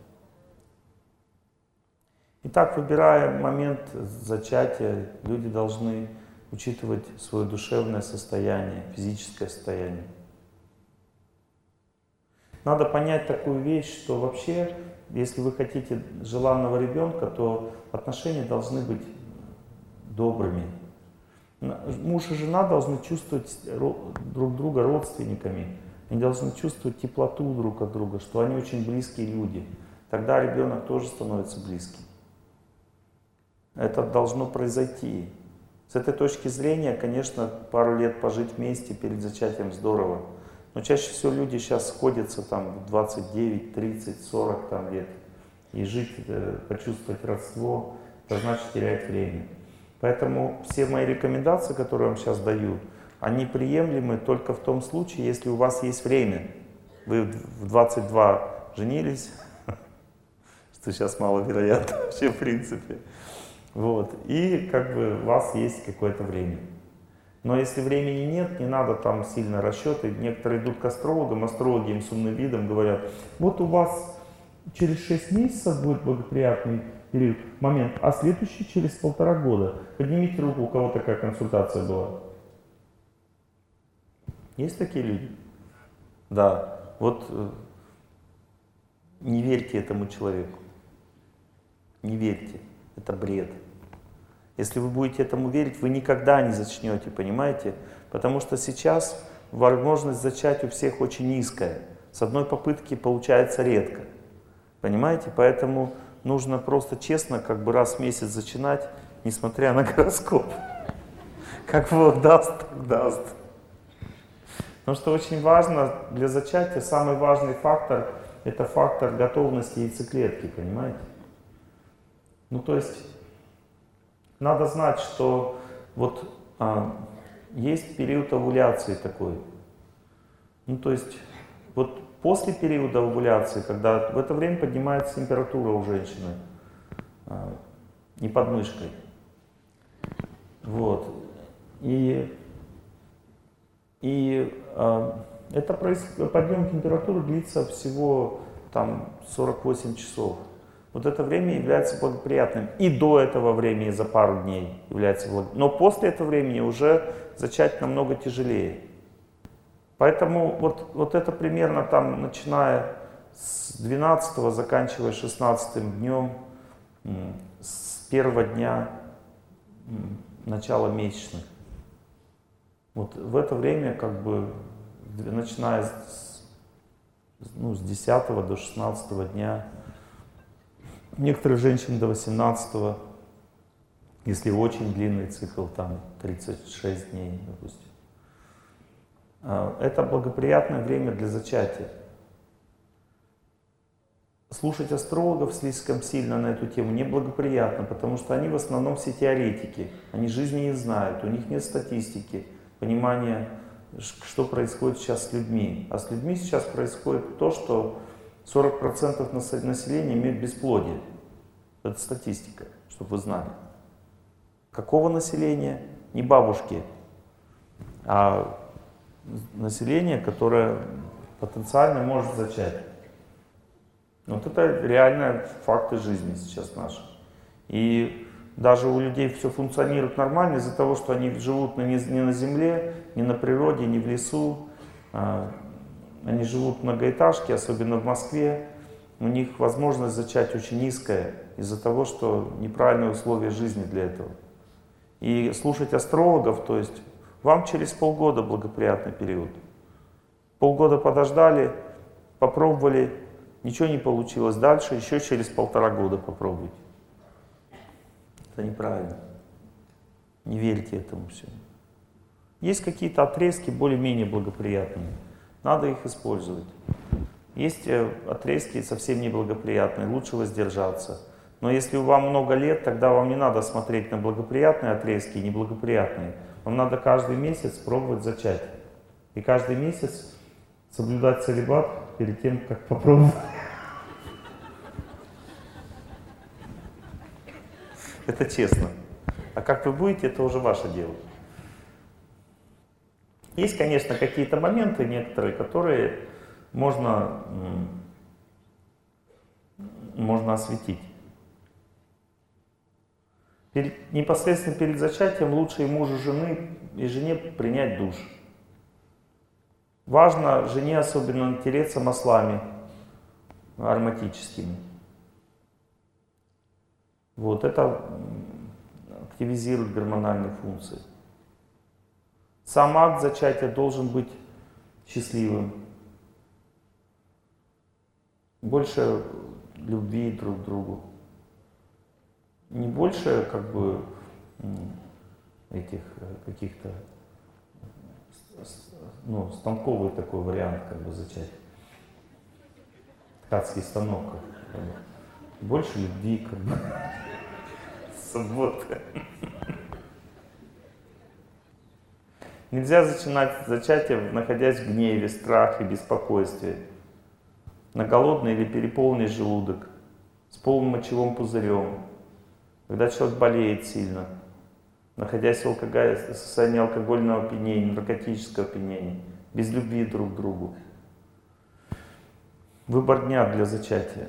Итак, выбирая момент зачатия, люди должны учитывать свое душевное состояние, физическое состояние. Надо понять такую вещь, что вообще, если вы хотите желанного ребенка, то отношения должны быть добрыми. Муж и жена должны чувствовать друг друга родственниками. Они должны чувствовать теплоту друг от друга, что они очень близкие люди. Тогда ребенок тоже становится близким. Это должно произойти. С этой точки зрения, конечно, пару лет пожить вместе перед зачатием здорово. Но чаще всего люди сейчас сходятся там в двадцать девять, тридцать, сорок там, лет. И жить, почувствовать родство, это значит терять время. Поэтому все мои рекомендации, которые я вам сейчас даю, они приемлемы только в том случае, если у вас есть время. Вы в двадцать два женились, что сейчас маловероятно вообще в принципе. Вот. И как бы у вас есть какое-то время. Но если времени нет, не надо там сильно расчеты. Некоторые идут к астрологам, астрологи им с умным видом говорят: вот у вас через шесть месяцев будет благоприятный период, момент, а следующий через полтора года. Поднимите руку, у кого такая консультация была. Есть такие люди? Да. Вот э, не верьте этому человеку. Не верьте. Это бред. Если вы будете этому верить, вы никогда не зачнете, понимаете? Потому что сейчас возможность зачать у всех очень низкая. С одной попытки получается редко. Понимаете? Поэтому нужно просто честно, как бы раз в месяц зачинать, несмотря на гороскоп. Как Бог даст, так даст. Потому что очень важно для зачатия, самый важный фактор — это фактор готовности яйцеклетки, понимаете? Ну то есть надо знать, что вот а, есть период овуляции такой. Ну то есть вот после периода овуляции, когда в это время поднимается температура у женщины, а, не под мышкой. Вот. И, и а, это происходит, подъем температуры длится всего там сорок восемь часов. Вот это время является благоприятным. И до этого времени, за пару дней, является благоприятным. Но после этого времени уже зачать намного тяжелее. Поэтому вот, вот это примерно там, начиная с двенадцатого, заканчивая шестнадцатым днем, с первого дня начала месячных. Вот в это время, как бы, начиная с, ну, с десятого до шестнадцатого дня, некоторые женщины до восемнадцатого, если очень длинный цикл, там тридцать шесть дней, допустим. Это благоприятное время для зачатия. Слушать астрологов слишком сильно на эту тему неблагоприятно, потому что они в основном все теоретики, они жизни не знают, у них нет статистики, понимания, что происходит сейчас с людьми. А с людьми сейчас происходит то, что сорок процентов населения имеют бесплодие. Это статистика, чтобы вы знали. Какого населения? Не бабушки, а население, которое потенциально может зачать. Вот это реально факты жизни сейчас наши. И даже у людей все функционирует нормально из-за того, что они живут не на земле, не на природе, не в лесу. Они живут в многоэтажке, особенно в Москве. У них возможность зачать очень низкая из-за того, что неправильные условия жизни для этого. И слушать астрологов, то есть вам через полгода благоприятный период. Полгода подождали, попробовали, ничего не получилось. Дальше еще через полтора года попробуйте. Это неправильно. Не верьте этому всему. Есть какие-то отрезки более-менее благоприятные. Надо их использовать. Есть отрезки совсем неблагоприятные, лучше воздержаться. Но если вам много лет, тогда вам не надо смотреть на благоприятные отрезки и неблагоприятные. Вам надо каждый месяц пробовать зачать. И каждый месяц соблюдать целибат перед тем, как попробовать. Это честно. А как вы будете, это уже ваше дело. Есть, конечно, какие-то моменты некоторые, которые можно, можно осветить. Перед, непосредственно перед зачатием лучше и мужу жены, и жене принять душ. Важно жене особенно натереться маслами ароматическими. Вот это активизирует гормональные функции. Сам акт зачатия должен быть счастливым. Больше любви друг к другу. Не больше как бы этих каких-то, ну, станковый такой вариант как бы зачатия. Ткацкий станок. Как бы. Больше любви как бы. Суббота. Нельзя начинать зачатие, находясь в гневе, страхе, беспокойстве, на голодный или переполненный желудок, с полным мочевым пузырем, когда человек болеет сильно, находясь в алкоголь... состоянии алкогольного опьянения, наркотического опьянения, без любви друг к другу. Выбор дня для зачатия.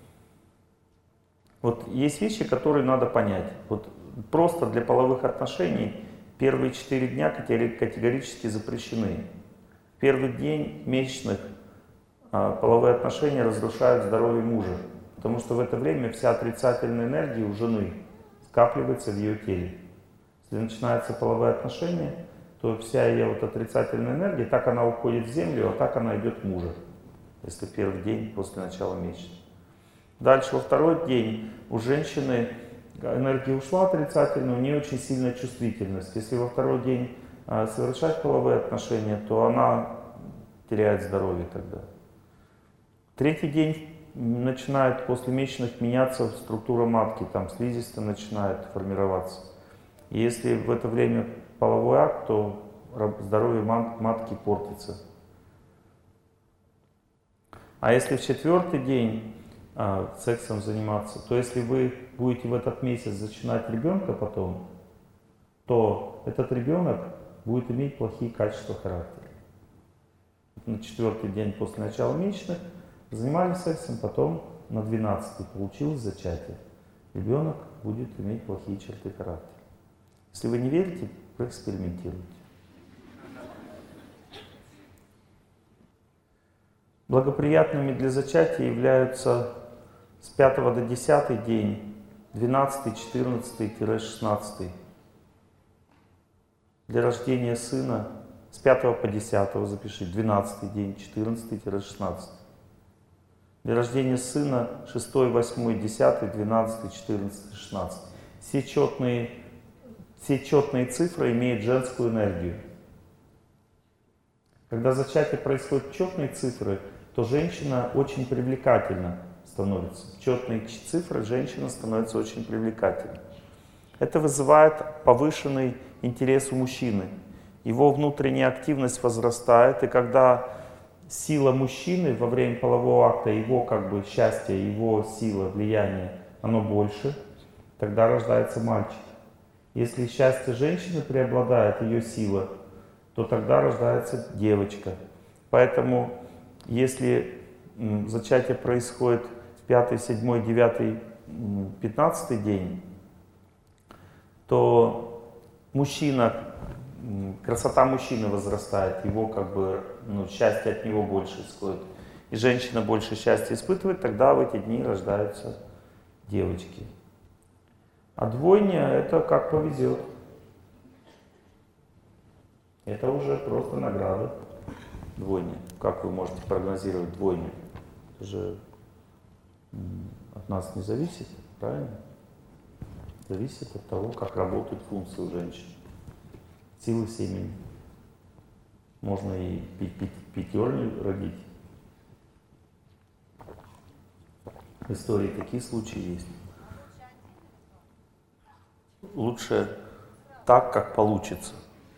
Вот есть вещи, которые надо понять. Вот просто для половых отношений первые четыре дня категорически запрещены. В первый день месячных а, половые отношения разрушают здоровье мужа, потому что в это время вся отрицательная энергия у жены скапливается в ее теле. Если начинаются половые отношения, то вся ее вот отрицательная энергия, так она уходит в землю, а так она идет к мужу, если первый день после начала месячных. Дальше, во второй день у женщины энергия ушла отрицательная, у нее очень сильная чувствительность. Если во второй день а, совершать половые отношения, то она теряет здоровье тогда. Третий день начинает после месячных меняться структура матки, там слизистая начинает формироваться. И если в это время половой акт, то здоровье матки портится. А если в четвертый день а, сексом заниматься, то если вы будете в этот месяц зачинать ребенка потом, то этот ребенок будет иметь плохие качества характера. На четвертый день после начала месячных занимались сексом, потом на двенадцатый получилось зачатие. Ребенок будет иметь плохие черты характера. Если вы не верите, проэкспериментируйте. Благоприятными для зачатия являются с пятого до десятый день, двенадцатый, четырнадцатый, шестнадцатый. Для рождения сына с пятого по десятый запишите, двенадцатый день, четырнадцатый, шестнадцатый. Для рождения сына шестой, восьмой, десятый, двенадцатый, четырнадцатый, шестнадцатый. Все четные, все четные цифры имеют женскую энергию. Когда зачатие происходит в четные цифры, то женщина очень привлекательна становится. В четные цифры женщина становится очень привлекательной. Это вызывает повышенный интерес у мужчины. Его внутренняя активность возрастает, и когда сила мужчины во время полового акта, его как бы счастье, его сила, влияние, оно больше, тогда рождается мальчик. Если счастье женщины преобладает, ее сила, то тогда рождается девочка. Поэтому, если зачатие происходит в пятый, седьмой, девятый, пятнадцатый день, то мужчина, красота мужчины возрастает, его как бы, ну, счастье от него больше исходит. И женщина больше счастья испытывает, тогда в эти дни рождаются девочки. А двойня — это как повезет. Это уже просто награда. Двойня. Как вы можете прогнозировать двойню? Это же от нас не зависит, правильно? Зависит от того, как работают функции у женщин. Силы семени. Можно и пятерню родить. В истории такие случаи есть. Лучше так, как получится.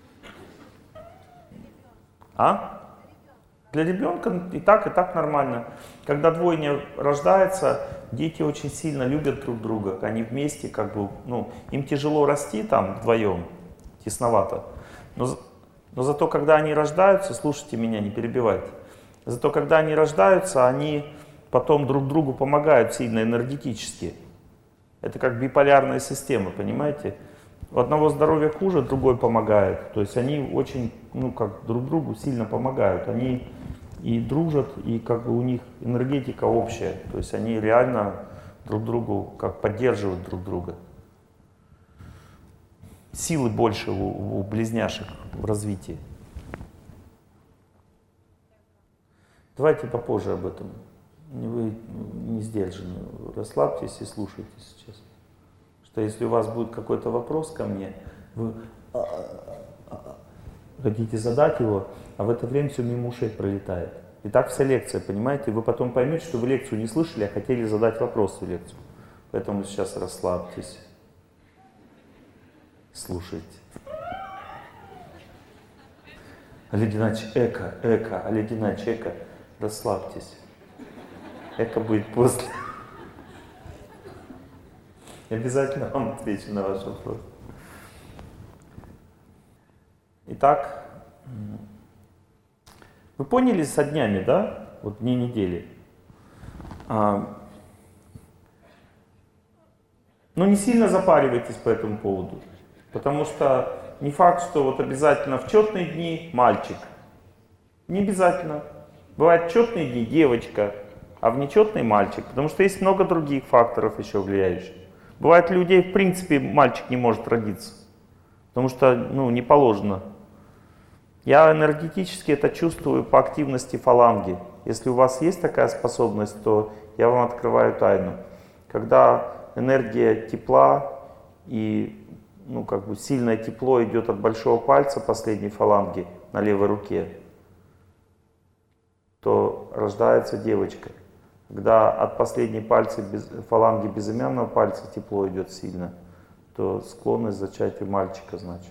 А? Для ребенка и так, и так нормально. Когда двойня рождается, дети очень сильно любят друг друга. Они вместе, как бы, ну, им тяжело расти там вдвоем, тесновато. Но Но зато, когда они рождаются, слушайте меня, не перебивайте, зато, когда они рождаются, они потом друг другу помогают сильно энергетически. Это как биполярная система, понимаете? У одного здоровья хуже, другой помогает. То есть они очень, ну, как друг другу сильно помогают. Они и дружат, и как бы у них энергетика общая. То есть они реально друг другу как поддерживают друг друга. Силы больше у, у близняшек в развитии. Давайте попозже об этом. Вы не сдержаны. Расслабьтесь и слушайте сейчас. Что если у вас будет какой-то вопрос ко мне, вы хотите задать его, а в это время все мимо ушей пролетает. И так вся лекция, понимаете? Вы потом поймете, что вы лекцию не слышали, а хотели задать вопрос в лекцию. Поэтому сейчас расслабьтесь. Слушайте. Олег Геннадьевич, эко, эко, Олег Геннадьевич, эко, расслабьтесь. Эко будет после. Я обязательно вам отвечу на ваш вопрос. Итак, вы поняли со днями, да? Вот дни недели. А, но не сильно запаривайтесь по этому поводу. Потому что не факт, что вот обязательно в четные дни мальчик. Не обязательно. Бывают четные дни девочка, а в нечетные мальчик. Потому что есть много других факторов еще влияющих. Бывает, у людей в принципе мальчик не может родиться. Потому что, ну, не положено. Я энергетически это чувствую по активности фаланги. Если у вас есть такая способность, то я вам открываю тайну. Когда энергия тепла и, ну, как бы сильное тепло идет от большого пальца последней фаланги на левой руке, то рождается девочка. Когда от последней пальца, без, фаланги безымянного пальца тепло идет сильно, то склонность к зачатию мальчика, значит.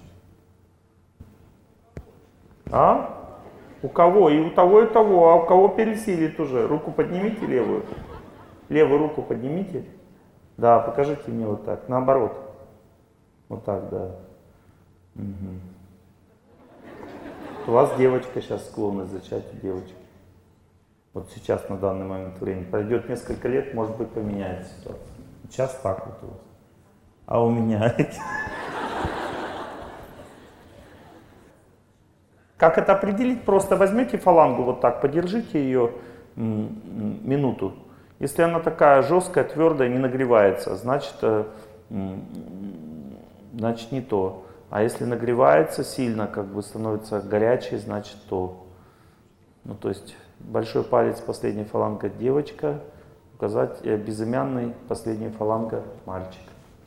А? У кого? И у того, и у того. А у кого пересилит уже? Руку поднимите левую. Левую руку поднимите. Да, покажите мне вот так. Наоборот. Вот так, да. Угу. У вас девочка сейчас склонность к зачатию девочки. Вот сейчас, на данный момент времени. Пройдет несколько лет, может быть, поменяется ситуация. Сейчас так вот у вас. А у меня... Как это определить? Просто возьмете фалангу вот так, подержите ее минуту. Если она такая жесткая, твердая, не нагревается, значит, значит не то. А если нагревается сильно, как бы становится горячей, значит то. Ну, то есть большой палец, последняя фаланга девочка, указать безымянный, последняя фаланга мальчик.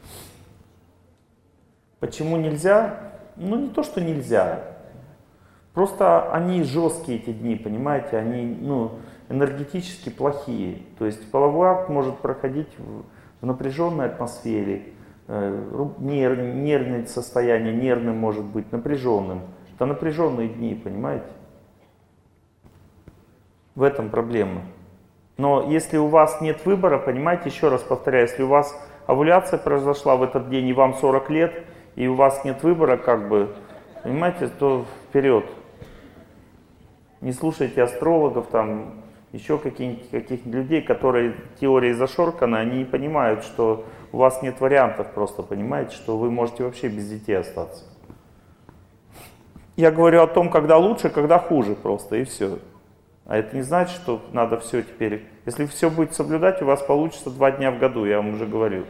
Почему нельзя? Ну не то, что нельзя. Просто они жесткие, эти дни, понимаете, они, ну, энергетически плохие. То есть половой акт может проходить в, в напряженной атмосфере, э, нерв, нервное состояние, нервным может быть, напряженным. Это напряженные дни, понимаете? В этом проблема. Но если у вас нет выбора, понимаете, еще раз повторяю, если у вас овуляция произошла в этот день, и вам сорок лет, и у вас нет выбора, как бы, понимаете, то вперед. Не слушайте астрологов, там, еще каких-нибудь каких людей, которые теорией зашорканы, они не понимают, что у вас нет вариантов просто, понимаете, что вы можете вообще без детей остаться. Я говорю о том, когда лучше, когда хуже просто, и все. А это не значит, что надо все теперь... Если все будете соблюдать, у вас получится два дня в году, я вам уже говорю.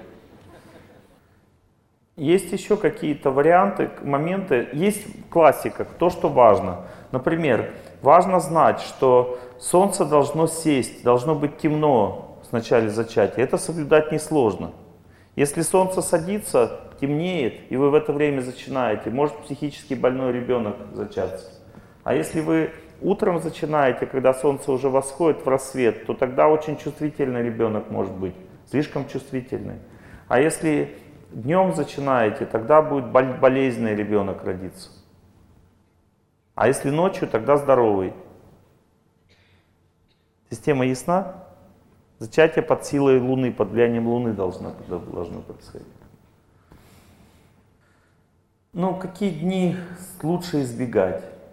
Есть еще какие-то варианты, моменты. Есть классика, то, что важно. Например, важно знать, что солнце должно сесть, должно быть темно в начале зачатия. Это соблюдать несложно. Если солнце садится, темнеет, и вы в это время зачинаете, может психически больной ребенок зачаться. А если вы утром зачинаете, когда солнце уже восходит в рассвет, то тогда очень чувствительный ребенок может быть, слишком чувствительный. А если днем зачинаете, тогда будет болезненный ребенок родиться. А если ночью, тогда здоровый. Система ясна? Зачатие под силой Луны, под влиянием Луны должно, должно происходить. Ну, какие дни лучше избегать?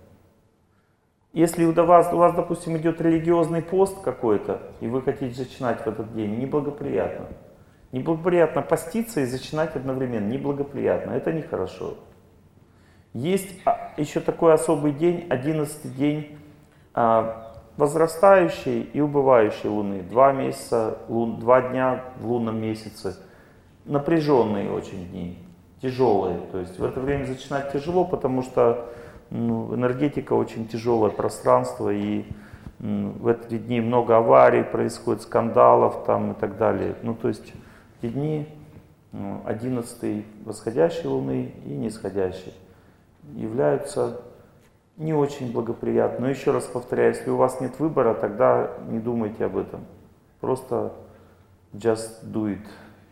Если у вас, у вас, допустим, идет религиозный пост какой-то, и вы хотите зачинать в этот день, неблагоприятно. Неблагоприятно поститься и зачинать одновременно. Неблагоприятно. Это нехорошо. Есть еще такой особый день, одиннадцатый день возрастающей и убывающей Луны. Два месяца, лун, два дня в лунном месяце. Напряженные очень дни, тяжелые. То есть в это время зачинать тяжело, потому что ну, энергетика очень тяжелое пространство, и м, в эти дни много аварий происходит, скандалов там и так далее. Ну, то есть эти дни одиннадцатой восходящей Луны и нисходящей являются не очень благоприятны. Но еще раз повторяю, если у вас нет выбора, тогда не думайте об этом. Просто just do it.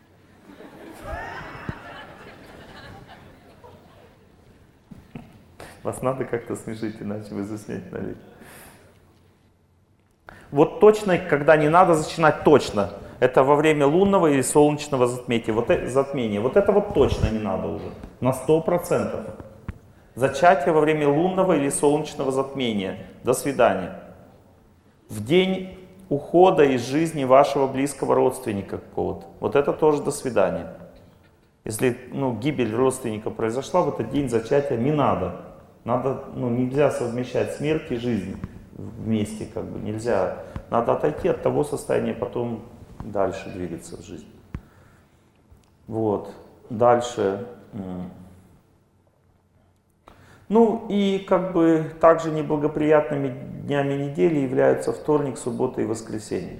Вас надо как-то смешить, иначе вы заснете навеки. Вот точно, когда не надо зачинать точно, это во время лунного или солнечного затмения. Вот, э, затмения. Вот это вот точно не надо уже, на сто процентов. Зачатие во время лунного или солнечного затмения. До свидания. В день ухода из жизни вашего близкого родственника какого-то. Вот это тоже до свидания. Если ну, гибель родственника произошла, в этот день зачатия не надо. Надо, ну, нельзя совмещать смерть и жизнь вместе, как бы нельзя. Надо отойти от того состояния, потом дальше двигаться в жизнь. Вот. Дальше. Ну и как бы также неблагоприятными днями недели являются вторник, суббота и воскресенье.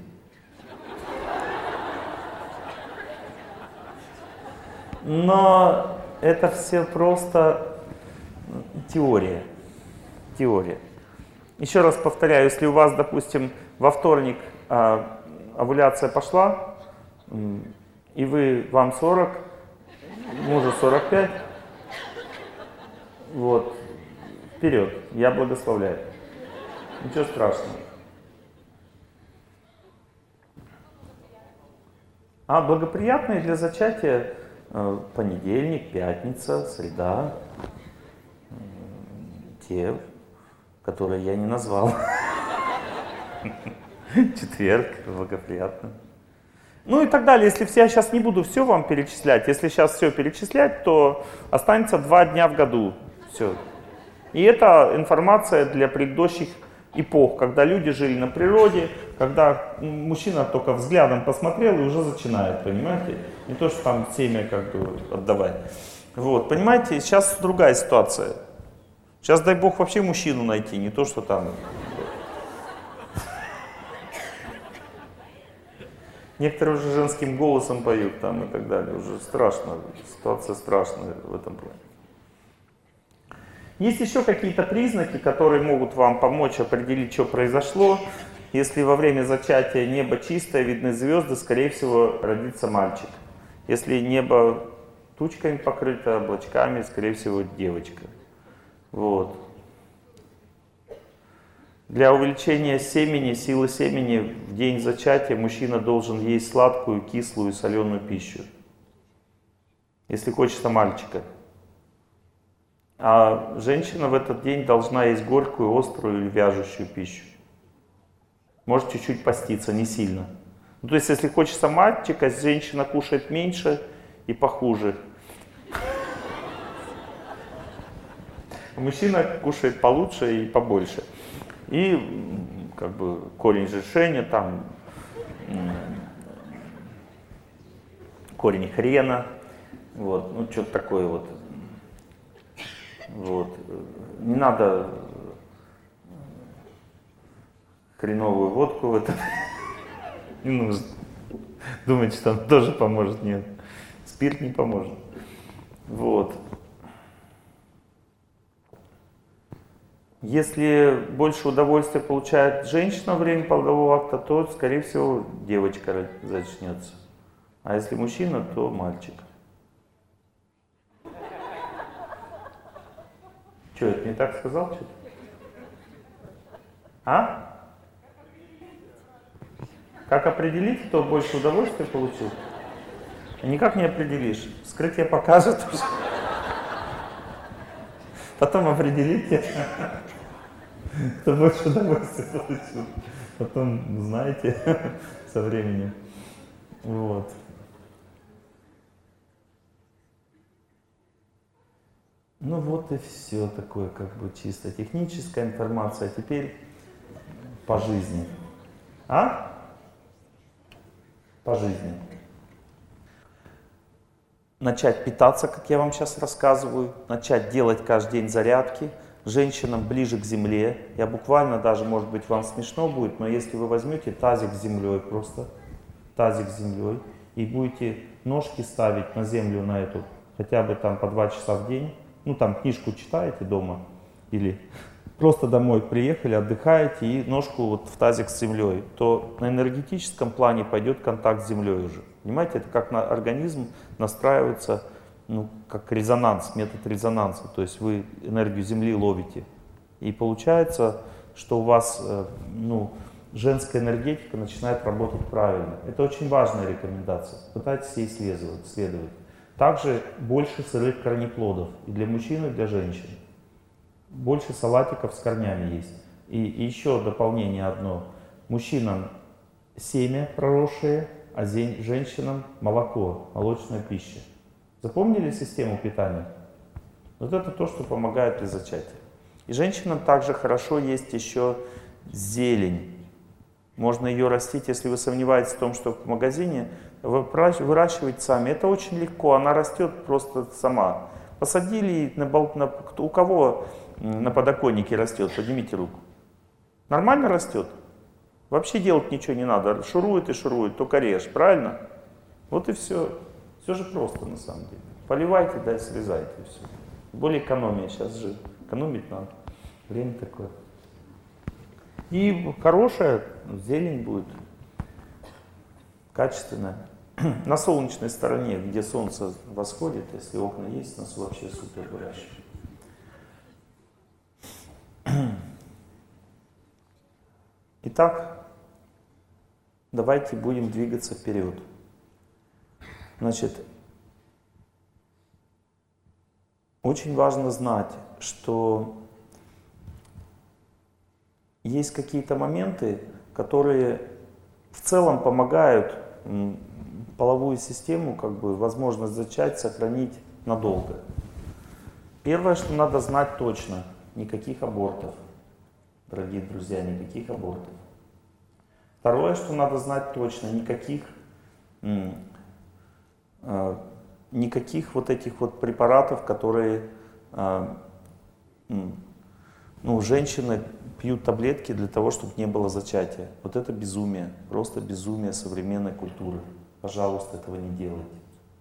Но это все просто теория. Теория. Еще раз повторяю, если у вас, допустим, во вторник а, овуляция пошла, и вы, вам сорок, мужу сорок пять, вот, вперед, я благословляю. Ничего страшного. А благоприятные для зачатия э, понедельник, пятница, среда, э, те, которые я не назвал. Четверг, благоприятно. Ну и так далее. Если я сейчас не буду все вам перечислять, если сейчас все перечислять, то останется два дня в году. Все. И это информация для предыдущих эпох, когда люди жили на природе, когда мужчина только взглядом посмотрел и уже начинает, понимаете? Не то, что там семя как бы отдавать. Вот, понимаете, сейчас другая ситуация. Сейчас, дай бог, вообще мужчину найти, не то, что там... Некоторые уже женским голосом поют там и так далее. Уже страшно, ситуация страшная в этом плане. Есть еще какие-то признаки, которые могут вам помочь определить, что произошло. Если во время зачатия небо чистое, видны звезды, скорее всего, родится мальчик. Если небо тучками покрыто, облачками, скорее всего, девочка. Вот. Для увеличения семени, силы семени в день зачатия мужчина должен есть сладкую, кислую, соленую пищу. Если хочется мальчика. А женщина в этот день должна есть горькую, острую или вяжущую пищу. Может чуть-чуть поститься, не сильно. Ну, то есть, если хочется мальчика, женщина кушает меньше и похуже. А мужчина кушает получше и побольше. И как бы корень решения, там корень хрена, вот, ну что-то такое вот. Вот. Не надо хреновую водку в этом. Не нужно. Думать, что он тоже поможет. Нет. Спирт не поможет. Вот. Если больше удовольствия получает женщина во время полового акта, то, скорее всего, девочка зачнется. А если мужчина, то мальчик. Что, это не так сказал? Что-то? А? Как определить, кто больше удовольствия получил? Никак не определишь. Вскрытие покажет уже. Потом определите. Кто больше удовольствия получил. Потом знаете со временем. Вот. Ну вот и все такое, как бы чисто техническая информация. А теперь по жизни. А? По жизни. Начать питаться, как я вам сейчас рассказываю, начать делать каждый день зарядки, женщинам ближе к земле. Я буквально даже, может быть, вам смешно будет, но если вы возьмете тазик с землей просто, тазик с землей, и будете ножки ставить на землю, на эту, хотя бы там по два часа в день, ну там книжку читаете дома, или просто домой приехали, отдыхаете, и ножку вот в тазик с землей, то на энергетическом плане пойдет контакт с землей уже. Понимаете, это как на организм настраивается, ну, как резонанс, метод резонанса. То есть вы энергию Земли ловите. И получается, что у вас, ну, женская энергетика начинает работать правильно. Это очень важная рекомендация. Пытайтесь ей следовать. следовать. Также больше сырых корнеплодов и для мужчин, и для женщин. Больше салатиков с корнями есть. И, и еще дополнение одно. Мужчинам семя проросшее, а женщинам молоко, молочная пища. Запомнили систему питания? Вот это то, что помогает при зачатии. И женщинам также хорошо есть еще зелень. Можно ее растить, если вы сомневаетесь в том, что в магазине, выращивать сами. Это очень легко, она растет просто сама. Посадили, на, на, у кого на подоконнике растет, поднимите руку. Нормально растет? Вообще делать ничего не надо, шурует и шурует, только режь, правильно? Вот и все. Все же просто на самом деле. Поливайте, да, срезайте, и все. Более экономия, сейчас же экономить надо. Время такое. И хорошая зелень будет, качественная. На солнечной стороне, где солнце восходит, если окна есть, нас вообще супер выращивают. Итак, давайте будем двигаться вперед. Значит, очень важно знать, что есть какие-то моменты, которые в целом помогают половую систему, как бы, возможность зачать, сохранить надолго. Первое, что надо знать точно, никаких абортов. Дорогие друзья, никаких абортов. Второе, что надо знать точно, никаких, м, э, никаких вот этих вот препаратов, которые, э, м, ну, женщины пьют таблетки для того, чтобы не было зачатия. Вот это безумие, просто безумие современной культуры. Пожалуйста, этого не делайте.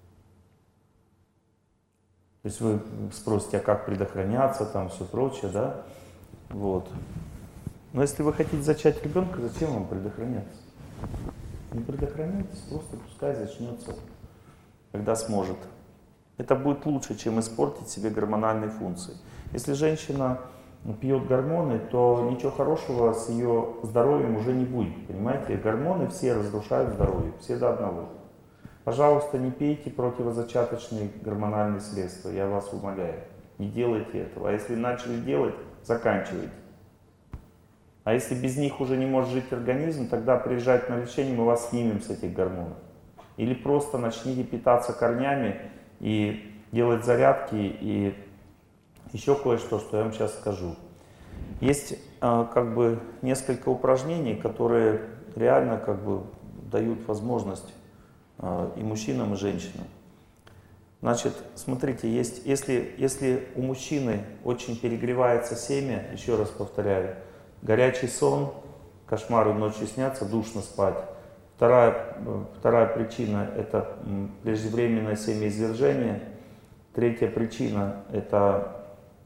То есть вы спросите, а как предохраняться, там все прочее, да? Вот. Но если вы хотите зачать ребенка, зачем вам предохраняться? Не предохраняйтесь, просто пускай зачнется, когда сможет. Это будет лучше, чем испортить себе гормональные функции. Если женщина пьет гормоны, то ничего хорошего с ее здоровьем уже не будет. Понимаете, гормоны все разрушают здоровье, все до одного. Пожалуйста, не пейте противозачаточные гормональные средства, я вас умоляю. Не делайте этого. А если начали делать, заканчивайте. А если без них уже не может жить организм, тогда приезжайте на лечение, мы вас снимем с этих гормонов. Или просто начните питаться корнями и делать зарядки, и еще кое-что, что я вам сейчас скажу. Есть э, как бы несколько упражнений, которые реально как бы дают возможность э, и мужчинам, и женщинам. Значит, смотрите, есть, если, если у мужчины очень перегревается семя, еще раз повторяю, горячий сон, кошмары ночью снятся, душно спать. Вторая, вторая причина – это преждевременное семяизвержение. Третья причина – это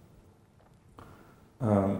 э,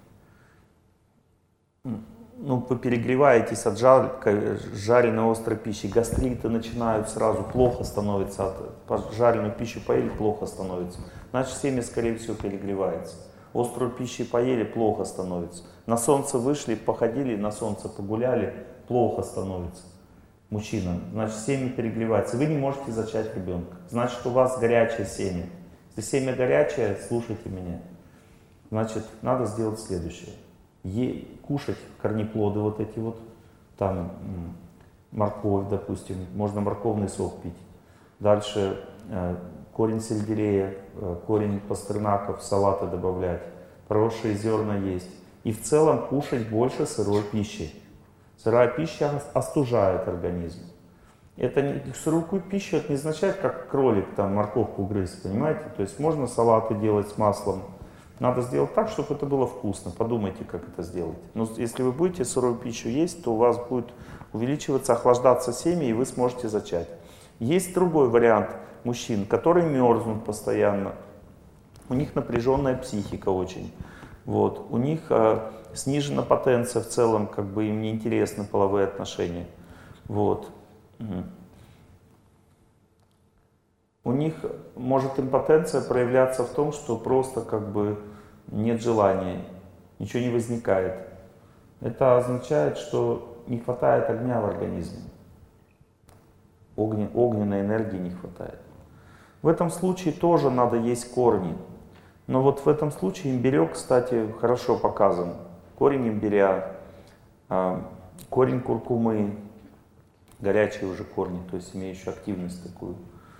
ну, вы перегреваетесь от жаркой, жареной острой пищи, гастриты начинают сразу, плохо становится, от жареную пищу поели, плохо становится. Значит, семя, скорее всего, перегревается. Острую пищу поели, плохо становится. На солнце вышли, походили, на солнце погуляли, плохо становится мужчинам. Значит, семя перегревается. Вы не можете зачать ребенка. Значит, у вас горячее семя. Если семя горячее, слушайте меня. Значит, надо сделать следующее. е, кушать корнеплоды вот эти вот, там морковь, допустим, можно морковный сок пить. Дальше э, корень сельдерея, э, корень пастернака в салаты добавлять, проросшие зерна есть. И в целом кушать больше сырой пищи. Сырая пища остужает организм. Это не, сырую пищу это не означает, как кролик там морковку грызть, понимаете? То есть можно салаты делать с маслом. Надо сделать так, чтобы это было вкусно. Подумайте, как это сделать. Но если вы будете сырую пищу есть, то у вас будет увеличиваться, охлаждаться семя, и вы сможете зачать. Есть другой вариант мужчин, которые мерзнут постоянно. У них напряженная психика очень. Вот. У них э, снижена потенция в целом, как бы им неинтересны половые отношения. Вот. У них может импотенция проявляться в том, что просто как бы нет желания, ничего не возникает. Это означает, что не хватает огня в организме. Огня, огненной энергии не хватает. В этом случае тоже надо есть корни. Но вот в этом случае имбирек, кстати, хорошо показан. Корень имбиря, корень куркумы, горячие уже корни, то есть имеющие активность такую.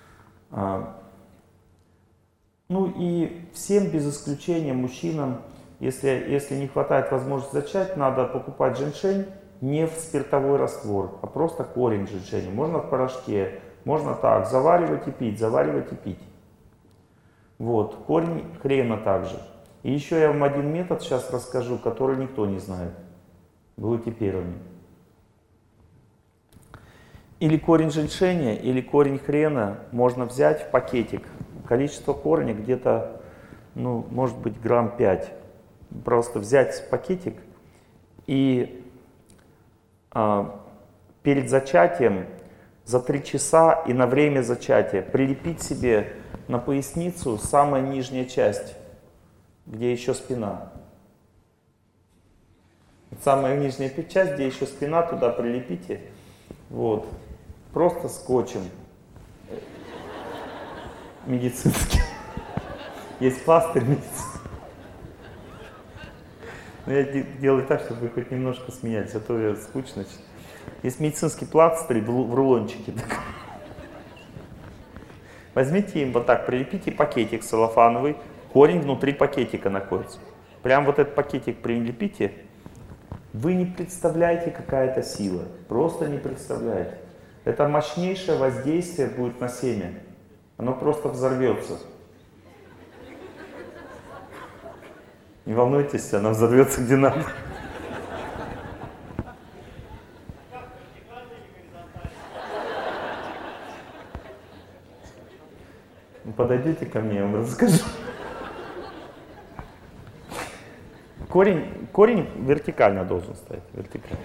Ну и всем без исключения мужчинам, если, если не хватает возможности зачать, надо покупать женьшень не в спиртовой раствор, а просто корень женьшеня. Можно в порошке, можно так, заваривать и пить, заваривать и пить. Вот, корень хрена также. И еще я вам один метод сейчас расскажу, который никто не знает. Будете первыми. Или корень женьшеня, или корень хрена можно взять в пакетик. Количество корня где-то, ну, может быть, грамм пять. Просто взять пакетик и а, перед зачатием за три часа и на время зачатия прилепить себе на поясницу самая нижняя часть, где еще спина. Самая нижняя часть, где еще спина, туда прилепите. Вот. Просто скотчем медицинским. Есть пластырь медицинский. Но я делаю так, чтобы вы хоть немножко смеялись, а то я скучно. Есть медицинский пластырь в рулончике. Возьмите им вот так, прилепите пакетик целлофановый, корень внутри пакетика находится. Прям вот этот пакетик прилепите. Вы не представляете, какая это сила. Просто не представляете. Это мощнейшее воздействие будет на семя. Оно просто взорвется. Не волнуйтесь, оно взорвется где надо. Подойдите ко мне, я вам расскажу. Корень, корень вертикально должен стоять. Вертикально.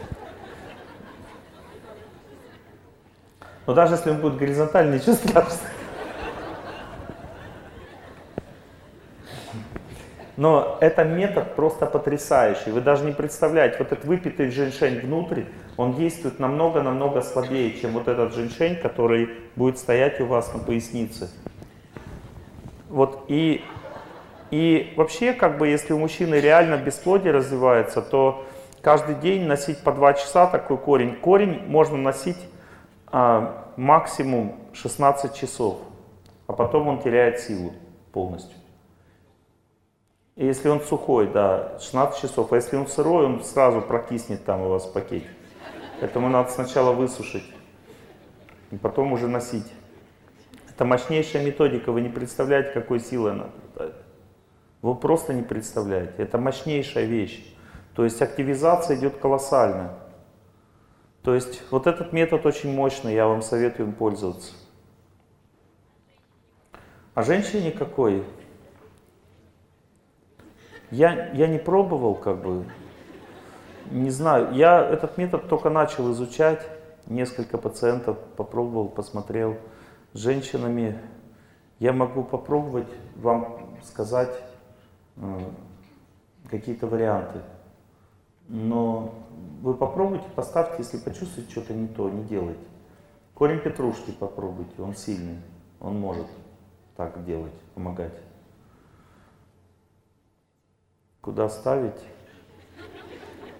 Но даже если он будет горизонтально, ничего страшного. Но это метод просто потрясающий. Вы даже не представляете, вот этот выпитый женьшень внутрь, он действует намного-намного слабее, чем вот этот женьшень, который будет стоять у вас на пояснице. Вот и, и вообще, как бы, если у мужчины реально бесплодие развивается, то каждый день носить по два часа такой корень. Корень можно носить а, максимум шестнадцать часов, а потом он теряет силу полностью. И если он сухой, да, шестнадцать часов, а если он сырой, он сразу прокиснет там у вас в пакете. Поэтому надо сначала высушить, и потом уже носить. Это мощнейшая методика, вы не представляете, какой силой она обладает. Вы просто не представляете. Это мощнейшая вещь. То есть активизация идет колоссальная. То есть вот этот метод очень мощный, я вам советую им пользоваться. А женщине какой? Я, я не пробовал, как бы, не знаю. Я этот метод только начал изучать. Несколько пациентов попробовал, посмотрел. С женщинами я могу попробовать вам сказать э, какие-то варианты. Но вы попробуйте, поставьте, если почувствуете что-то не то, не делайте. Корень петрушки попробуйте, он сильный, он может так делать, помогать. Куда ставить?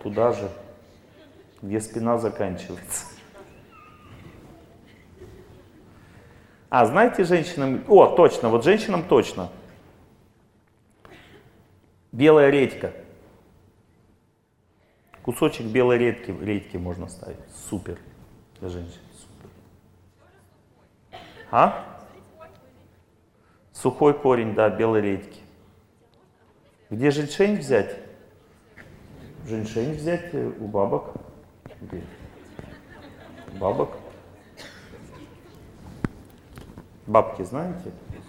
туда же, где спина заканчивается. А, знаете, женщинам... О, точно, вот женщинам точно. Белая редька. Кусочек белой редьки, редьки можно ставить. Супер для женщин. Супер. А? Сухой корень, да, белой редьки. Где женьшень взять? Женьшень взять у бабок. Где? У бабок. Бабки знаете?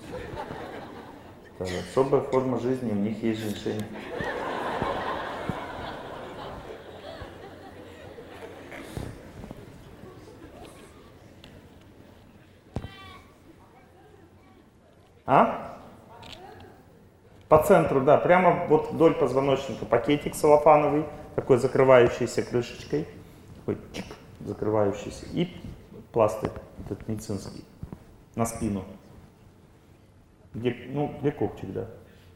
Это особая форма жизни, у них есть женьшень. А? По центру, да, прямо вот вдоль позвоночника пакетик целлофановый, такой закрывающийся крышечкой, такой чик, закрывающийся, и пластырь этот медицинский на спину. Где, ну, где копчик, да.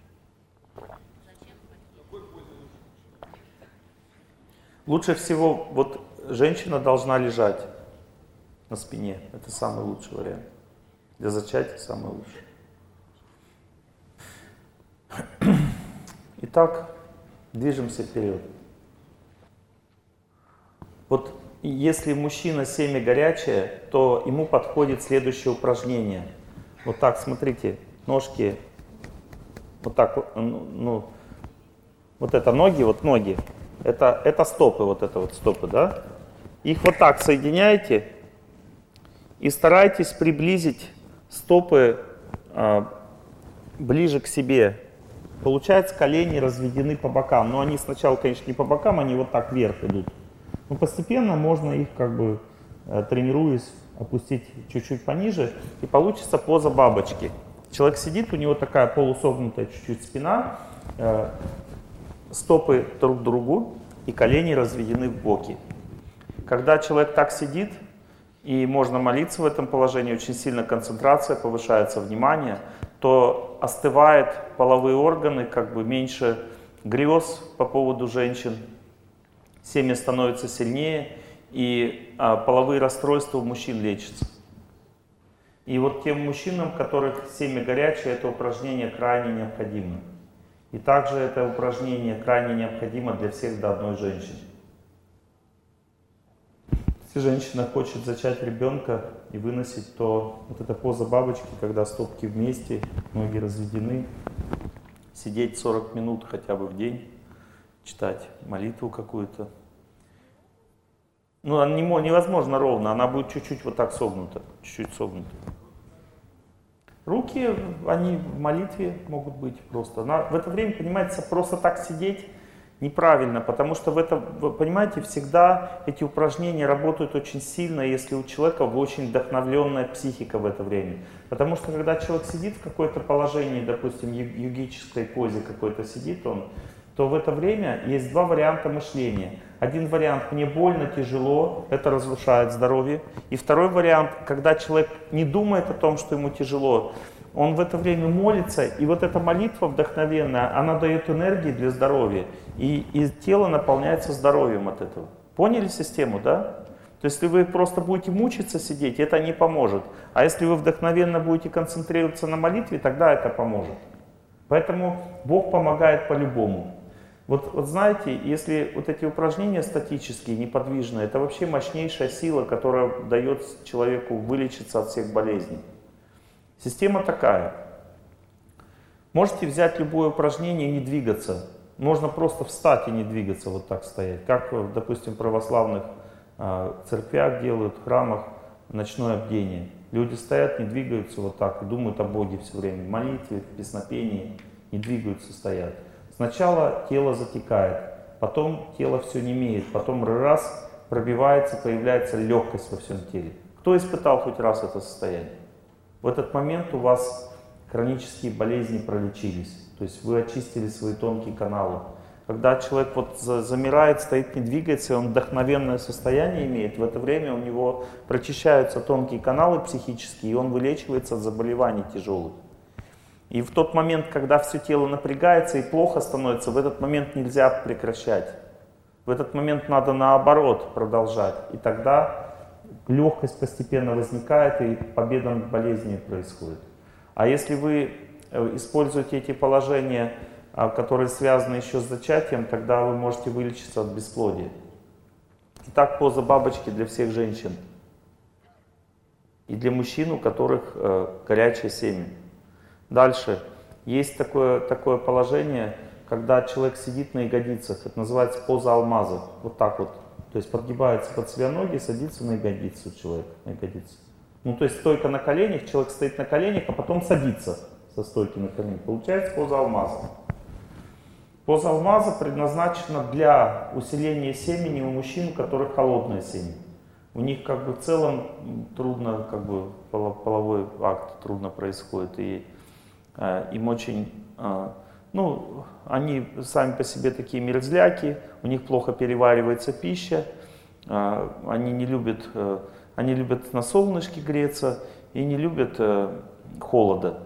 Лучше всего, вот женщина должна лежать на спине, это самый лучший вариант. Для зачатия самый лучший. Итак, движемся вперед. Вот если мужчина семя горячее, то ему подходит следующее упражнение. Вот так, смотрите, ножки, вот так, ну, вот это ноги, вот ноги, это, это стопы, вот это вот стопы, да? Их вот так соединяете и старайтесь приблизить стопы а, ближе к себе. Получается, колени разведены по бокам. Но они сначала, конечно, не по бокам, они вот так вверх идут. Но постепенно можно их, как бы, тренируясь, опустить чуть-чуть пониже. И получится поза бабочки. Человек сидит, у него такая полусогнутая чуть-чуть спина. Стопы друг к другу и колени разведены в боки. Когда человек так сидит, и можно молиться в этом положении, очень сильно концентрация, повышается внимание, то остывают половые органы, как бы меньше грез по поводу женщин, семя становится сильнее, и а, половые расстройства у мужчин лечатся. И вот тем мужчинам, у которых семя горячее, это упражнение крайне необходимо. И также это упражнение крайне необходимо для всех до одной женщины. Если женщина хочет зачать ребенка и выносить, то вот эта поза бабочки, когда стопки вместе, ноги разведены, сидеть сорок минут хотя бы в день, читать молитву какую-то. Ну, она невозможно ровно, она будет чуть-чуть вот так согнута, чуть-чуть согнута. Руки, они в молитве могут быть просто. Она, в это время, понимаете, просто так сидеть неправильно, потому что в это, вы понимаете, всегда эти упражнения работают очень сильно, если у человека очень вдохновленная психика в это время. Потому что когда человек сидит в какое-то положении, допустим, йогической позе какой-то сидит он, то в это время есть два варианта мышления. Один вариант — мне больно, тяжело, это разрушает здоровье. И второй вариант, когда человек не думает о том, что ему тяжело, он в это время молится, и вот эта молитва вдохновенная, она дает энергии для здоровья, и, и тело наполняется здоровьем от этого. Поняли систему, да? То есть, если вы просто будете мучиться сидеть, это не поможет. А если вы вдохновенно будете концентрироваться на молитве, тогда это поможет. Поэтому Бог помогает по-любому. Вот, вот знаете, если вот эти упражнения статические, неподвижные, это вообще мощнейшая сила, которая дает человеку вылечиться от всех болезней. Система такая. Можете взять любое упражнение и не двигаться. Можно просто встать и не двигаться, вот так стоять. Как, допустим, в православных э, церквях делают, в храмах ночное бдение. Люди стоят, не двигаются вот так, и думают о Боге все время. В молитве, в песнопении не двигаются, стоят. Сначала тело затекает, потом тело все немеет, потом раз пробивается, появляется легкость во всем теле. Кто испытал хоть раз это состояние? В этот момент у вас хронические болезни пролечились, то есть вы очистили свои тонкие каналы. Когда человек вот замирает, стоит, не двигается, он вдохновенное состояние имеет, в это время у него прочищаются тонкие каналы психические, и он вылечивается от заболеваний тяжелых. И в тот момент, когда все тело напрягается и плохо становится, в этот момент нельзя прекращать. В этот момент надо наоборот продолжать. И тогда легкость постепенно возникает, и победа над болезнью происходит. А если вы используете эти положения, которые связаны еще с зачатием, тогда вы можете вылечиться от бесплодия. Итак, поза бабочки для всех женщин. И для мужчин, у которых э, горячее семя. Дальше. Есть такое, такое положение, когда человек сидит на ягодицах. Это называется поза алмаза. Вот так вот. То есть подгибается под себя ноги, садится на ягодицу человек. На ягодицу. Ну то есть стойка на коленях, человек стоит на коленях, а потом садится со стойки на коленях. Получается поза алмаза. Поза алмаза предназначена для усиления семени у мужчин, у которых холодное семя. У них как бы в целом трудно, как бы половой акт трудно происходит, и э, им очень, э, ну, они сами по себе такие мерзляки, у них плохо переваривается пища, э, они не любят, э, они любят на солнышке греться и не любят э, холода.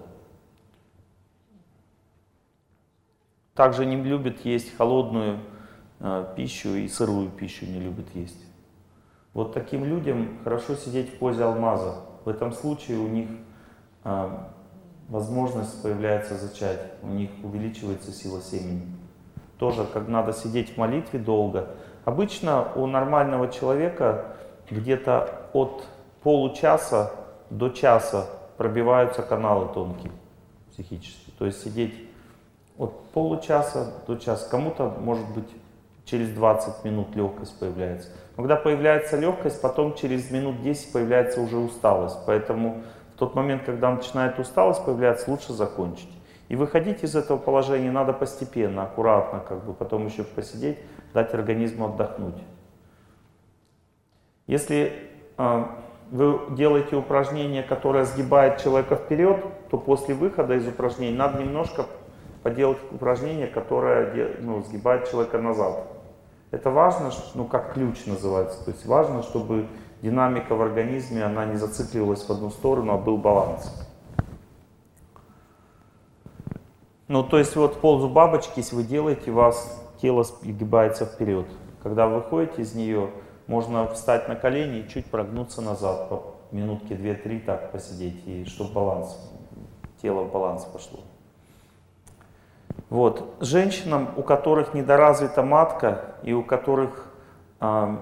Также не любят есть холодную э, пищу и сырую пищу не любят есть. Вот таким людям хорошо сидеть в позе алмаза. В этом случае у них э, возможность появляется зачать, у них увеличивается сила семени. Тоже, как надо сидеть в молитве долго. Обычно у нормального человека где-то от получаса до часа пробиваются каналы тонкие, психические. То есть сидеть от получаса до часа. Кому-то, может быть, через двадцать минут легкость появляется. Но когда появляется легкость, потом через минут десять появляется уже усталость. Поэтому в тот момент, когда начинает усталость появляться, лучше закончить. И выходить из этого положения надо постепенно, аккуратно, как бы потом еще посидеть, дать организму отдохнуть. Если э, вы делаете упражнение, которое сгибает человека вперед, то после выхода из упражнений надо немножко поделать упражнение, которое, ну, сгибает человека назад. Это важно, ну, как ключ называется. То есть важно, чтобы динамика в организме, она не зацикливалась в одну сторону, а был баланс. Ну, то есть вот позу бабочки, если вы делаете, у вас тело сгибается вперед. Когда вы выходите из нее, можно встать на колени и чуть прогнуться назад, по минутки две-три так посидеть, и чтобы баланс, тело в баланс пошло. Вот. Женщинам, у которых недоразвита матка и у которых, э,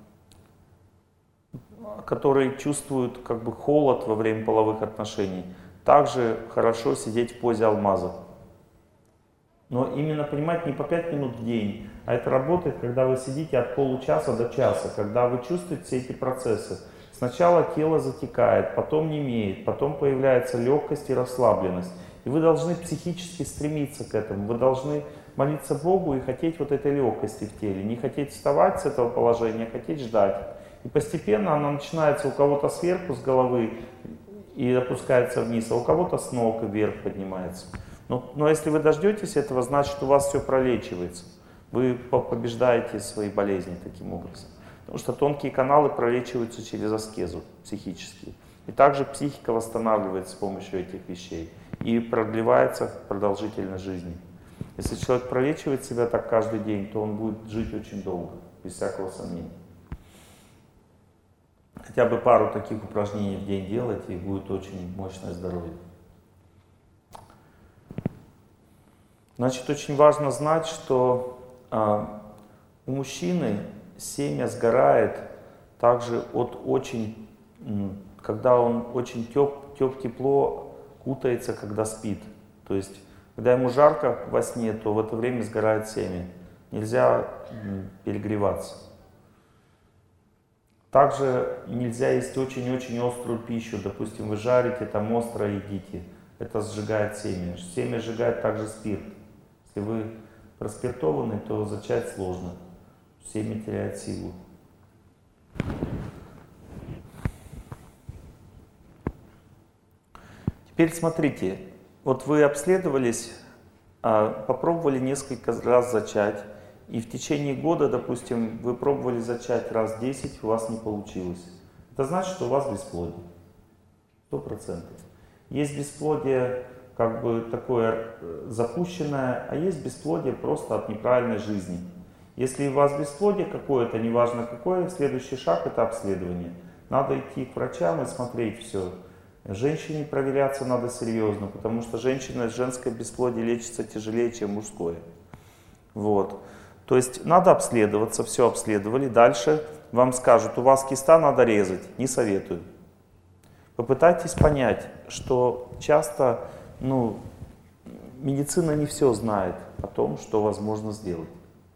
которые чувствуют как бы холод во время половых отношений, также хорошо сидеть в позе алмаза. Но именно, понимаете, не по пять минут в день, а это работает, когда вы сидите от получаса до часа, когда вы чувствуете все эти процессы. Сначала тело затекает, потом немеет, потом появляется легкость и расслабленность. И вы должны психически стремиться к этому, вы должны молиться Богу и хотеть вот этой легкости в теле, не хотеть вставать с этого положения, а хотеть ждать. И постепенно она начинается у кого-то сверху, с головы, и опускается вниз, а у кого-то с ног и вверх поднимается. Но, но если вы дождетесь этого, значит у вас все пролечивается. Вы побеждаете свои болезни таким образом. Потому что тонкие каналы пролечиваются через аскезу психические. И также психика восстанавливается с помощью этих вещей. И продлевается продолжительность жизни. Если человек пролечивает себя так каждый день, то он будет жить очень долго, без всякого сомнения. Хотя бы пару таких упражнений в день делать, и будет очень мощное здоровье. Значит, очень важно знать, что а, у мужчины семя сгорает также от очень, когда он очень теп, теп, тепло кутается, когда спит. То есть, когда ему жарко во сне, то в это время сгорает семя. Нельзя перегреваться. Также нельзя есть очень-очень острую пищу. Допустим, вы жарите, там остро едите. Это сжигает семя. Семя сжигает также спирт. Если вы проспиртованы, то зачать сложно. Семя теряет силу. Теперь смотрите, вот вы обследовались, попробовали несколько раз зачать, и в течение года, допустим, вы пробовали зачать раз десять, у вас не получилось. Это значит, что у вас бесплодие. Сто процентов. Есть бесплодие как бы такое запущенное, а есть бесплодие просто от неправильной жизни. Если у вас бесплодие какое-то, неважно какое, следующий шаг — это обследование. Надо идти к врачам и смотреть все. Женщине проверяться надо серьезно, потому что женщина, женское бесплодие лечится тяжелее, чем мужское. Вот. То есть надо обследоваться, все обследовали. Дальше вам скажут, у вас киста, надо резать. Не советую. Попытайтесь понять, что часто ну, медицина не все знает о том, что возможно сделать.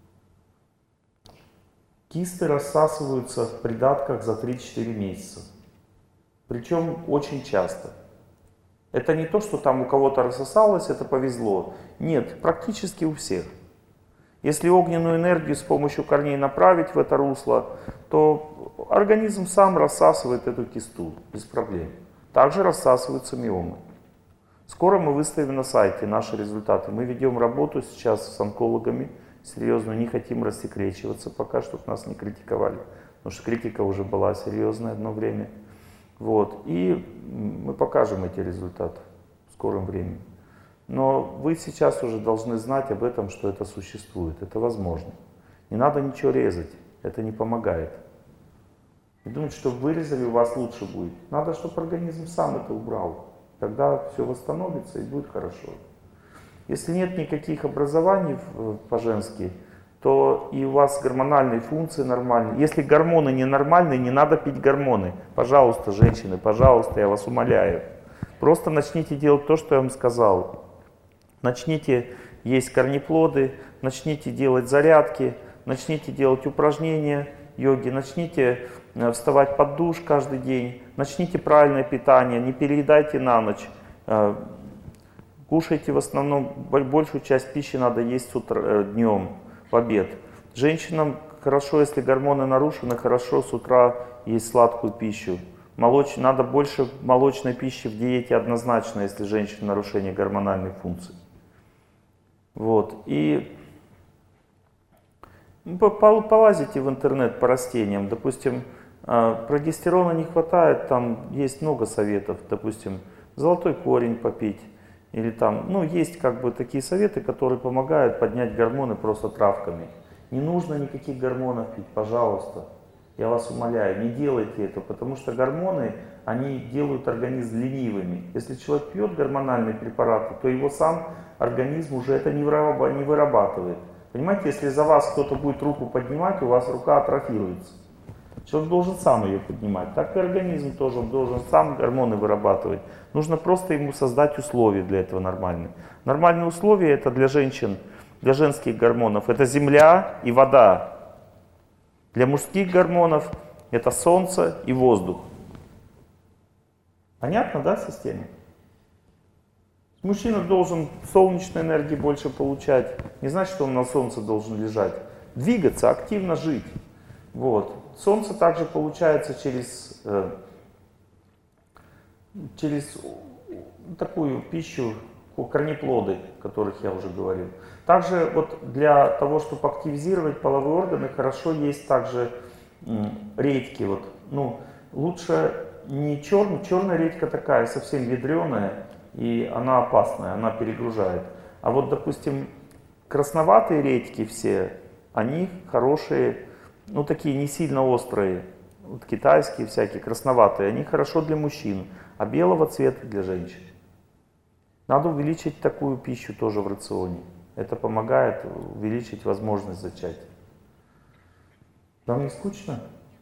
Кисты рассасываются в придатках за три-четыре месяца. Причем очень часто. Это не то, что там у кого-то рассосалось, это повезло. Нет, практически у всех. Если огненную энергию с помощью корней направить в это русло, то организм сам рассасывает эту кисту без проблем. Также рассасываются миомы. Скоро мы выставим на сайте наши результаты. Мы ведем работу сейчас с онкологами. Серьезно, не хотим рассекречиваться пока, чтобы нас не критиковали. Потому что критика уже была серьезная одно время. Вот. И мы покажем эти результаты в скором времени. Но вы сейчас уже должны знать об этом, что это существует. Это возможно. Не надо ничего резать. Это не помогает. Не думайте, что вырезали, у вас лучше будет. Надо, чтобы организм сам это убрал. Тогда все восстановится и будет хорошо. Если нет никаких образований по-женски, то и у вас гормональные функции нормальные. Если гормоны ненормальные, не надо пить гормоны. Пожалуйста, женщины, пожалуйста, я вас умоляю. Просто начните делать то, что я вам сказал. Начните есть корнеплоды, начните делать зарядки, начните делать упражнения йоги, начните вставать под душ каждый день, начните правильное питание, не переедайте на ночь. Кушайте в основном, большую часть пищи надо есть с утра, днем, в обед. Женщинам хорошо, если гормоны нарушены, хорошо с утра есть сладкую пищу. Молоч... Надо больше молочной пищи в диете однозначно, если женщина нарушение гормональной функции. Вот. И полазите в интернет по растениям. Допустим, прогестерона не хватает, там есть много советов. Допустим, золотой корень попить. Или там, ну, есть как бы такие советы, которые помогают поднять гормоны просто травками. Не нужно никаких гормонов пить, пожалуйста. Я вас умоляю, не делайте это, потому что гормоны, они делают организм ленивыми. Если человек пьет гормональные препараты, то его сам организм уже это не вырабатывает. Понимаете, если за вас кто-то будет руку поднимать, у вас рука атрофируется. Человек должен сам ее поднимать. Так и организм тоже, он должен сам гормоны вырабатывать. Нужно просто ему создать условия для этого нормальные. Нормальные условия это для женщин, для женских гормонов, это земля и вода. Для мужских гормонов это солнце и воздух. Понятно, да, система? Мужчина должен солнечной энергии больше получать. Не значит, что он на солнце должен лежать. Двигаться, активно жить. Вот. Солнце также получается через, э, через такую пищу, корнеплоды, о которых я уже говорил. Также вот для того, чтобы активизировать половые органы, хорошо есть также м, редьки. Вот. Ну, лучше не черная, черная редька такая, совсем ядреная, и она опасная, она перегружает. А вот, допустим, красноватые редьки все, они хорошие, ну такие не сильно острые, вот китайские всякие, красноватые, они хорошо для мужчин, а белого цвета для женщин. Надо увеличить такую пищу тоже в рационе. Это помогает увеличить возможность зачатия. Вам не скучно?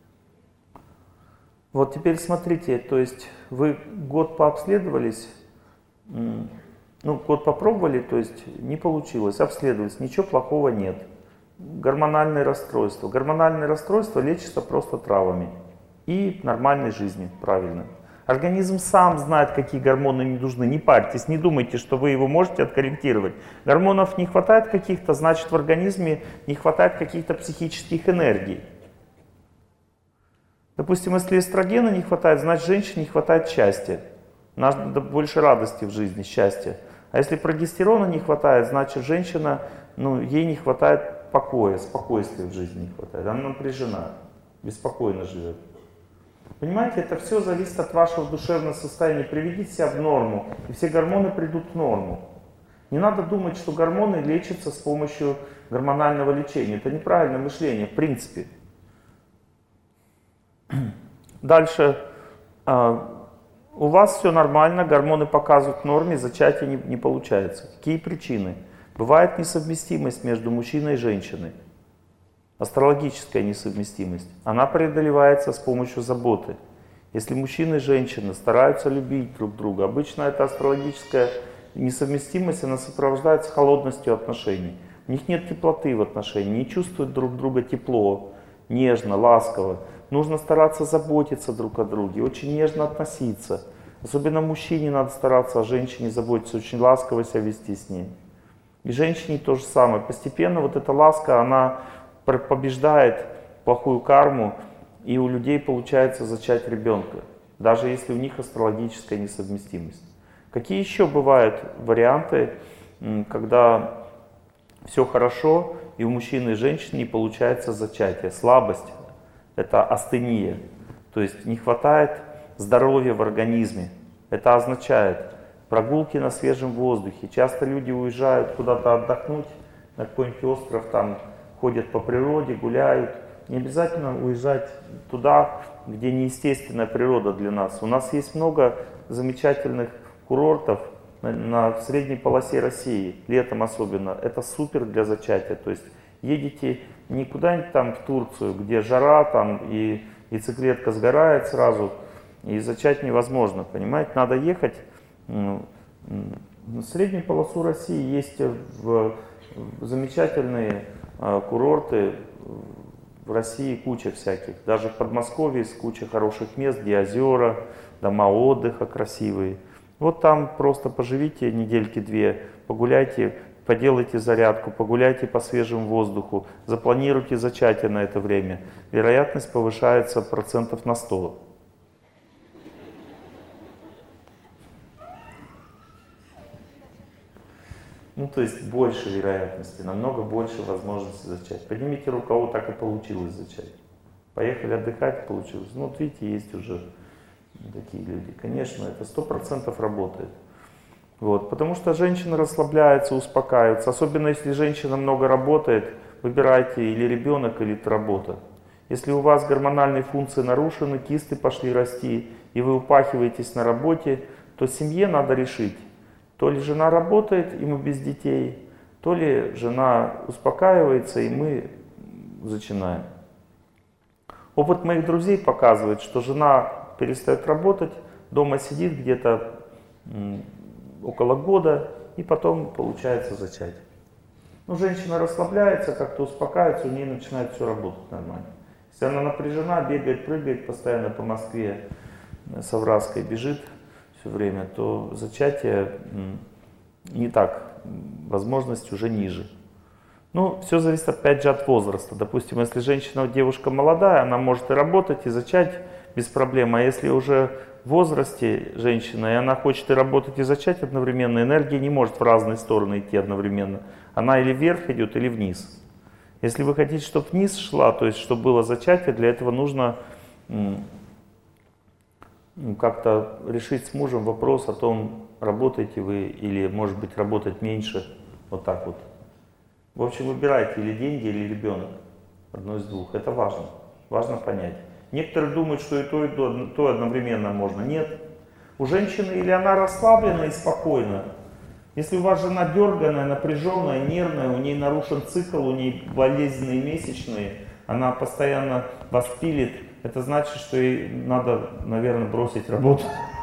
Вот теперь смотрите, то есть вы год пообследовались, ну год попробовали, то есть не получилось, обследовались, ничего плохого нет. Гормональные расстройства. Гормональные расстройства лечатся просто травами и нормальной жизнью, правильно. Организм сам знает, какие гормоны не нужны. Не парьтесь, не думайте, что вы его можете откорректировать. Гормонов не хватает каких-то, значит в организме не хватает каких-то психических энергий. Допустим, если эстрогена не хватает, значит женщине не хватает счастья. Надо больше радости в жизни, счастья. А если прогестерона не хватает, значит женщина, ну, ей не хватает покоя, спокойствия в жизни не хватает. Она напряжена, беспокойно живет. Понимаете, это все зависит от вашего душевного состояния. Приведите себя в норму, и все гормоны придут в норму. Не надо думать, что гормоны лечатся с помощью гормонального лечения. Это неправильное мышление, в принципе. Дальше. У вас все нормально, гормоны показывают в норме, зачатие не, не получается. Какие причины? Бывает несовместимость между мужчиной и женщиной. Астрологическая несовместимость. Она преодолевается с помощью заботы. Если мужчина и женщина стараются любить друг друга, обычно эта астрологическая несовместимость, она сопровождается холодностью отношений. У них нет теплоты в отношениях, не чувствуют друг друга тепло, нежно, ласково. Нужно стараться заботиться друг о друге, очень нежно относиться. Особенно мужчине надо стараться о женщине заботиться, очень ласково себя вести с ней. И женщине то же самое. Постепенно вот эта ласка, она побеждает плохую карму, и у людей получается зачать ребенка, даже если у них астрологическая несовместимость. Какие еще бывают варианты, когда все хорошо, и у мужчины и женщины не получается зачатие? Слабость. Это астения, то есть не хватает здоровья в организме. Это означает прогулки на свежем воздухе. Часто люди уезжают куда-то отдохнуть, на какой-нибудь остров, там ходят по природе, гуляют. Не обязательно уезжать туда, где неестественная природа для нас. У нас есть много замечательных курортов на, на средней полосе России, летом особенно. Это супер для зачатия. То есть едете не куда-нибудь там в Турцию, где жара там и яйцеклетка сгорает сразу, и зачать невозможно, понимаете? Надо ехать. Ну, на среднюю полосу России есть в, в замечательные э, курорты в России, куча всяких. Даже в Подмосковье есть куча хороших мест, где озера, дома отдыха красивые. Вот там просто поживите недельки-две, погуляйте, поделайте зарядку, погуляйте по свежему воздуху, запланируйте зачатие на это время. Вероятность повышается процентов на сто. Ну, то есть больше вероятности, намного больше возможностей зачать. Поднимите руку, у кого так и получилось зачать. Поехали отдыхать, получилось. Ну, вот видите, есть уже такие люди. Конечно, это сто процентов работает. Вот, потому что женщина расслабляется, успокаивается. Особенно если женщина много работает, выбирайте или ребенок, или работа. Если у вас гормональные функции нарушены, кисты пошли расти, и вы упахиваетесь на работе, то семье надо решить. То ли жена работает, и мы без детей, то ли жена успокаивается, и мы зачинаем. Опыт моих друзей показывает, что жена перестает работать, дома сидит где-то около года, и потом получается зачать. Ну, женщина расслабляется, как-то успокаивается, у нее начинает все работать нормально. Если она напряжена, бегает, прыгает постоянно по Москве, с Овразкой бежит все время, то зачатие не так, возможность уже ниже. Ну, все зависит опять же от возраста. Допустим, если женщина, девушка молодая, она может и работать, и зачать без проблем. А если уже в возрасте женщина, и она хочет и работать, и зачать одновременно, энергия не может в разные стороны идти одновременно. Она или вверх идет, или вниз. Если вы хотите, чтобы вниз шла, то есть чтобы было зачатие, для этого нужно как-то решить с мужем вопрос о том, работаете вы или, может быть, работать меньше. Вот так вот. В общем, выбирайте или деньги, или ребенок. Одно из двух. Это важно. Важно понять. Некоторые думают, что и то, и то, то одновременно можно. Нет. У женщины или она расслаблена и спокойна. Если у вас жена дерганая, напряженная, нервная, у нее нарушен цикл, у нее болезненные месячные, она постоянно вас пилит, это значит, что ей надо, наверное, бросить работу.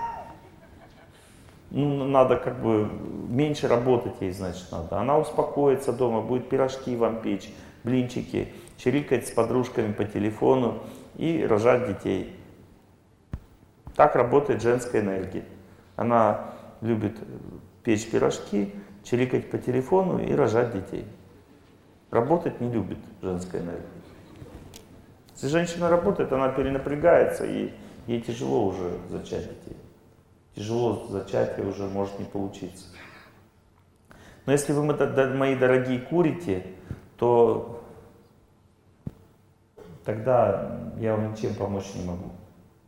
Ну, надо как бы меньше работать ей, значит, надо. Она успокоится дома, будет пирожки вам печь, блинчики, чирикать с подружками по телефону и рожать детей. Так работает женская энергия. Она любит печь пирожки, чирикать по телефону и рожать детей. Работать не любит женская энергия. Если женщина работает, она перенапрягается, и ей тяжело уже зачать детей. Тяжело зачатие уже может не получиться. Но если вы, мои дорогие, курите, то тогда я вам ничем помочь не могу.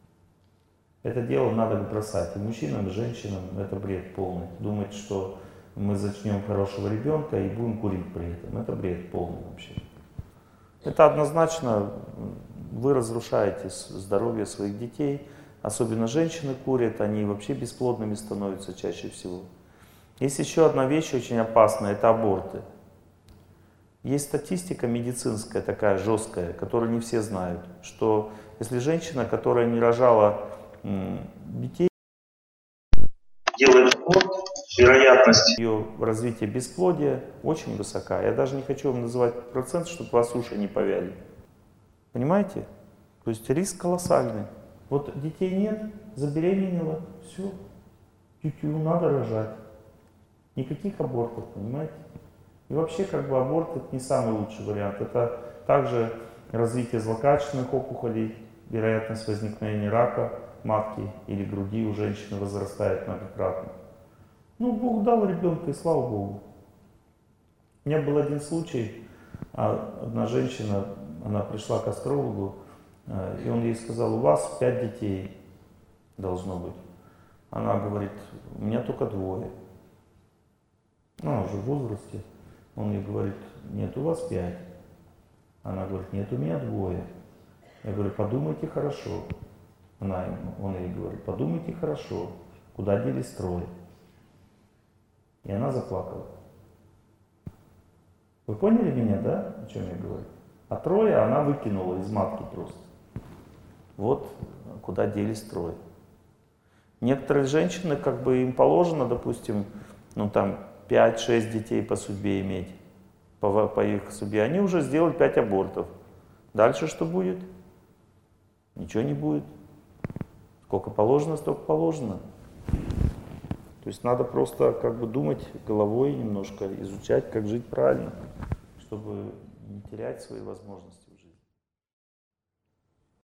Это дело надо бросать. И мужчинам, и женщинам это бред полный. Думать, что мы зачнем хорошего ребенка и будем курить при этом. Это бред полный вообще. Это однозначно вы разрушаете здоровье своих детей. Особенно женщины курят, они вообще бесплодными становятся чаще всего. Есть еще одна вещь очень опасная, это аборты. Есть статистика медицинская такая жесткая, которую не все знают, что если женщина, которая не рожала детей, делает аборт, вероятность ее развития бесплодия очень высока. Я даже не хочу вам называть процент, чтобы вас уши не повяли. Понимаете? То есть риск колоссальный. Вот детей нет, забеременела, все, тю-тю, надо рожать. Никаких абортов, понимаете? И вообще, как бы, аборт это не самый лучший вариант. Это также развитие злокачественных опухолей, вероятность возникновения рака матки или груди у женщины возрастает многократно. Ну, Бог дал ребенка, и слава Богу. У меня был один случай, одна женщина, она пришла к астрологу, и он ей сказал: у вас пять детей должно быть. Она говорит: у меня только двое. Ну, она уже в возрасте. Он ей говорит: нет, у вас пять. Она говорит: нет, у меня двое. Я говорю: подумайте хорошо. Она, он ей говорит: подумайте хорошо, куда делись трое. И она заплакала. Вы поняли меня, да, о чем я говорю? А трое она выкинула из матки просто. Вот куда делись трое. Некоторые женщины, как бы им положено, допустим, ну там пять-шесть детей по судьбе иметь, по, по их судьбе, они уже сделали пять абортов. Дальше что будет? Ничего не будет. Сколько положено, столько положено. То есть надо просто как бы думать головой немножко, изучать, как жить правильно, чтобы не терять свои возможности.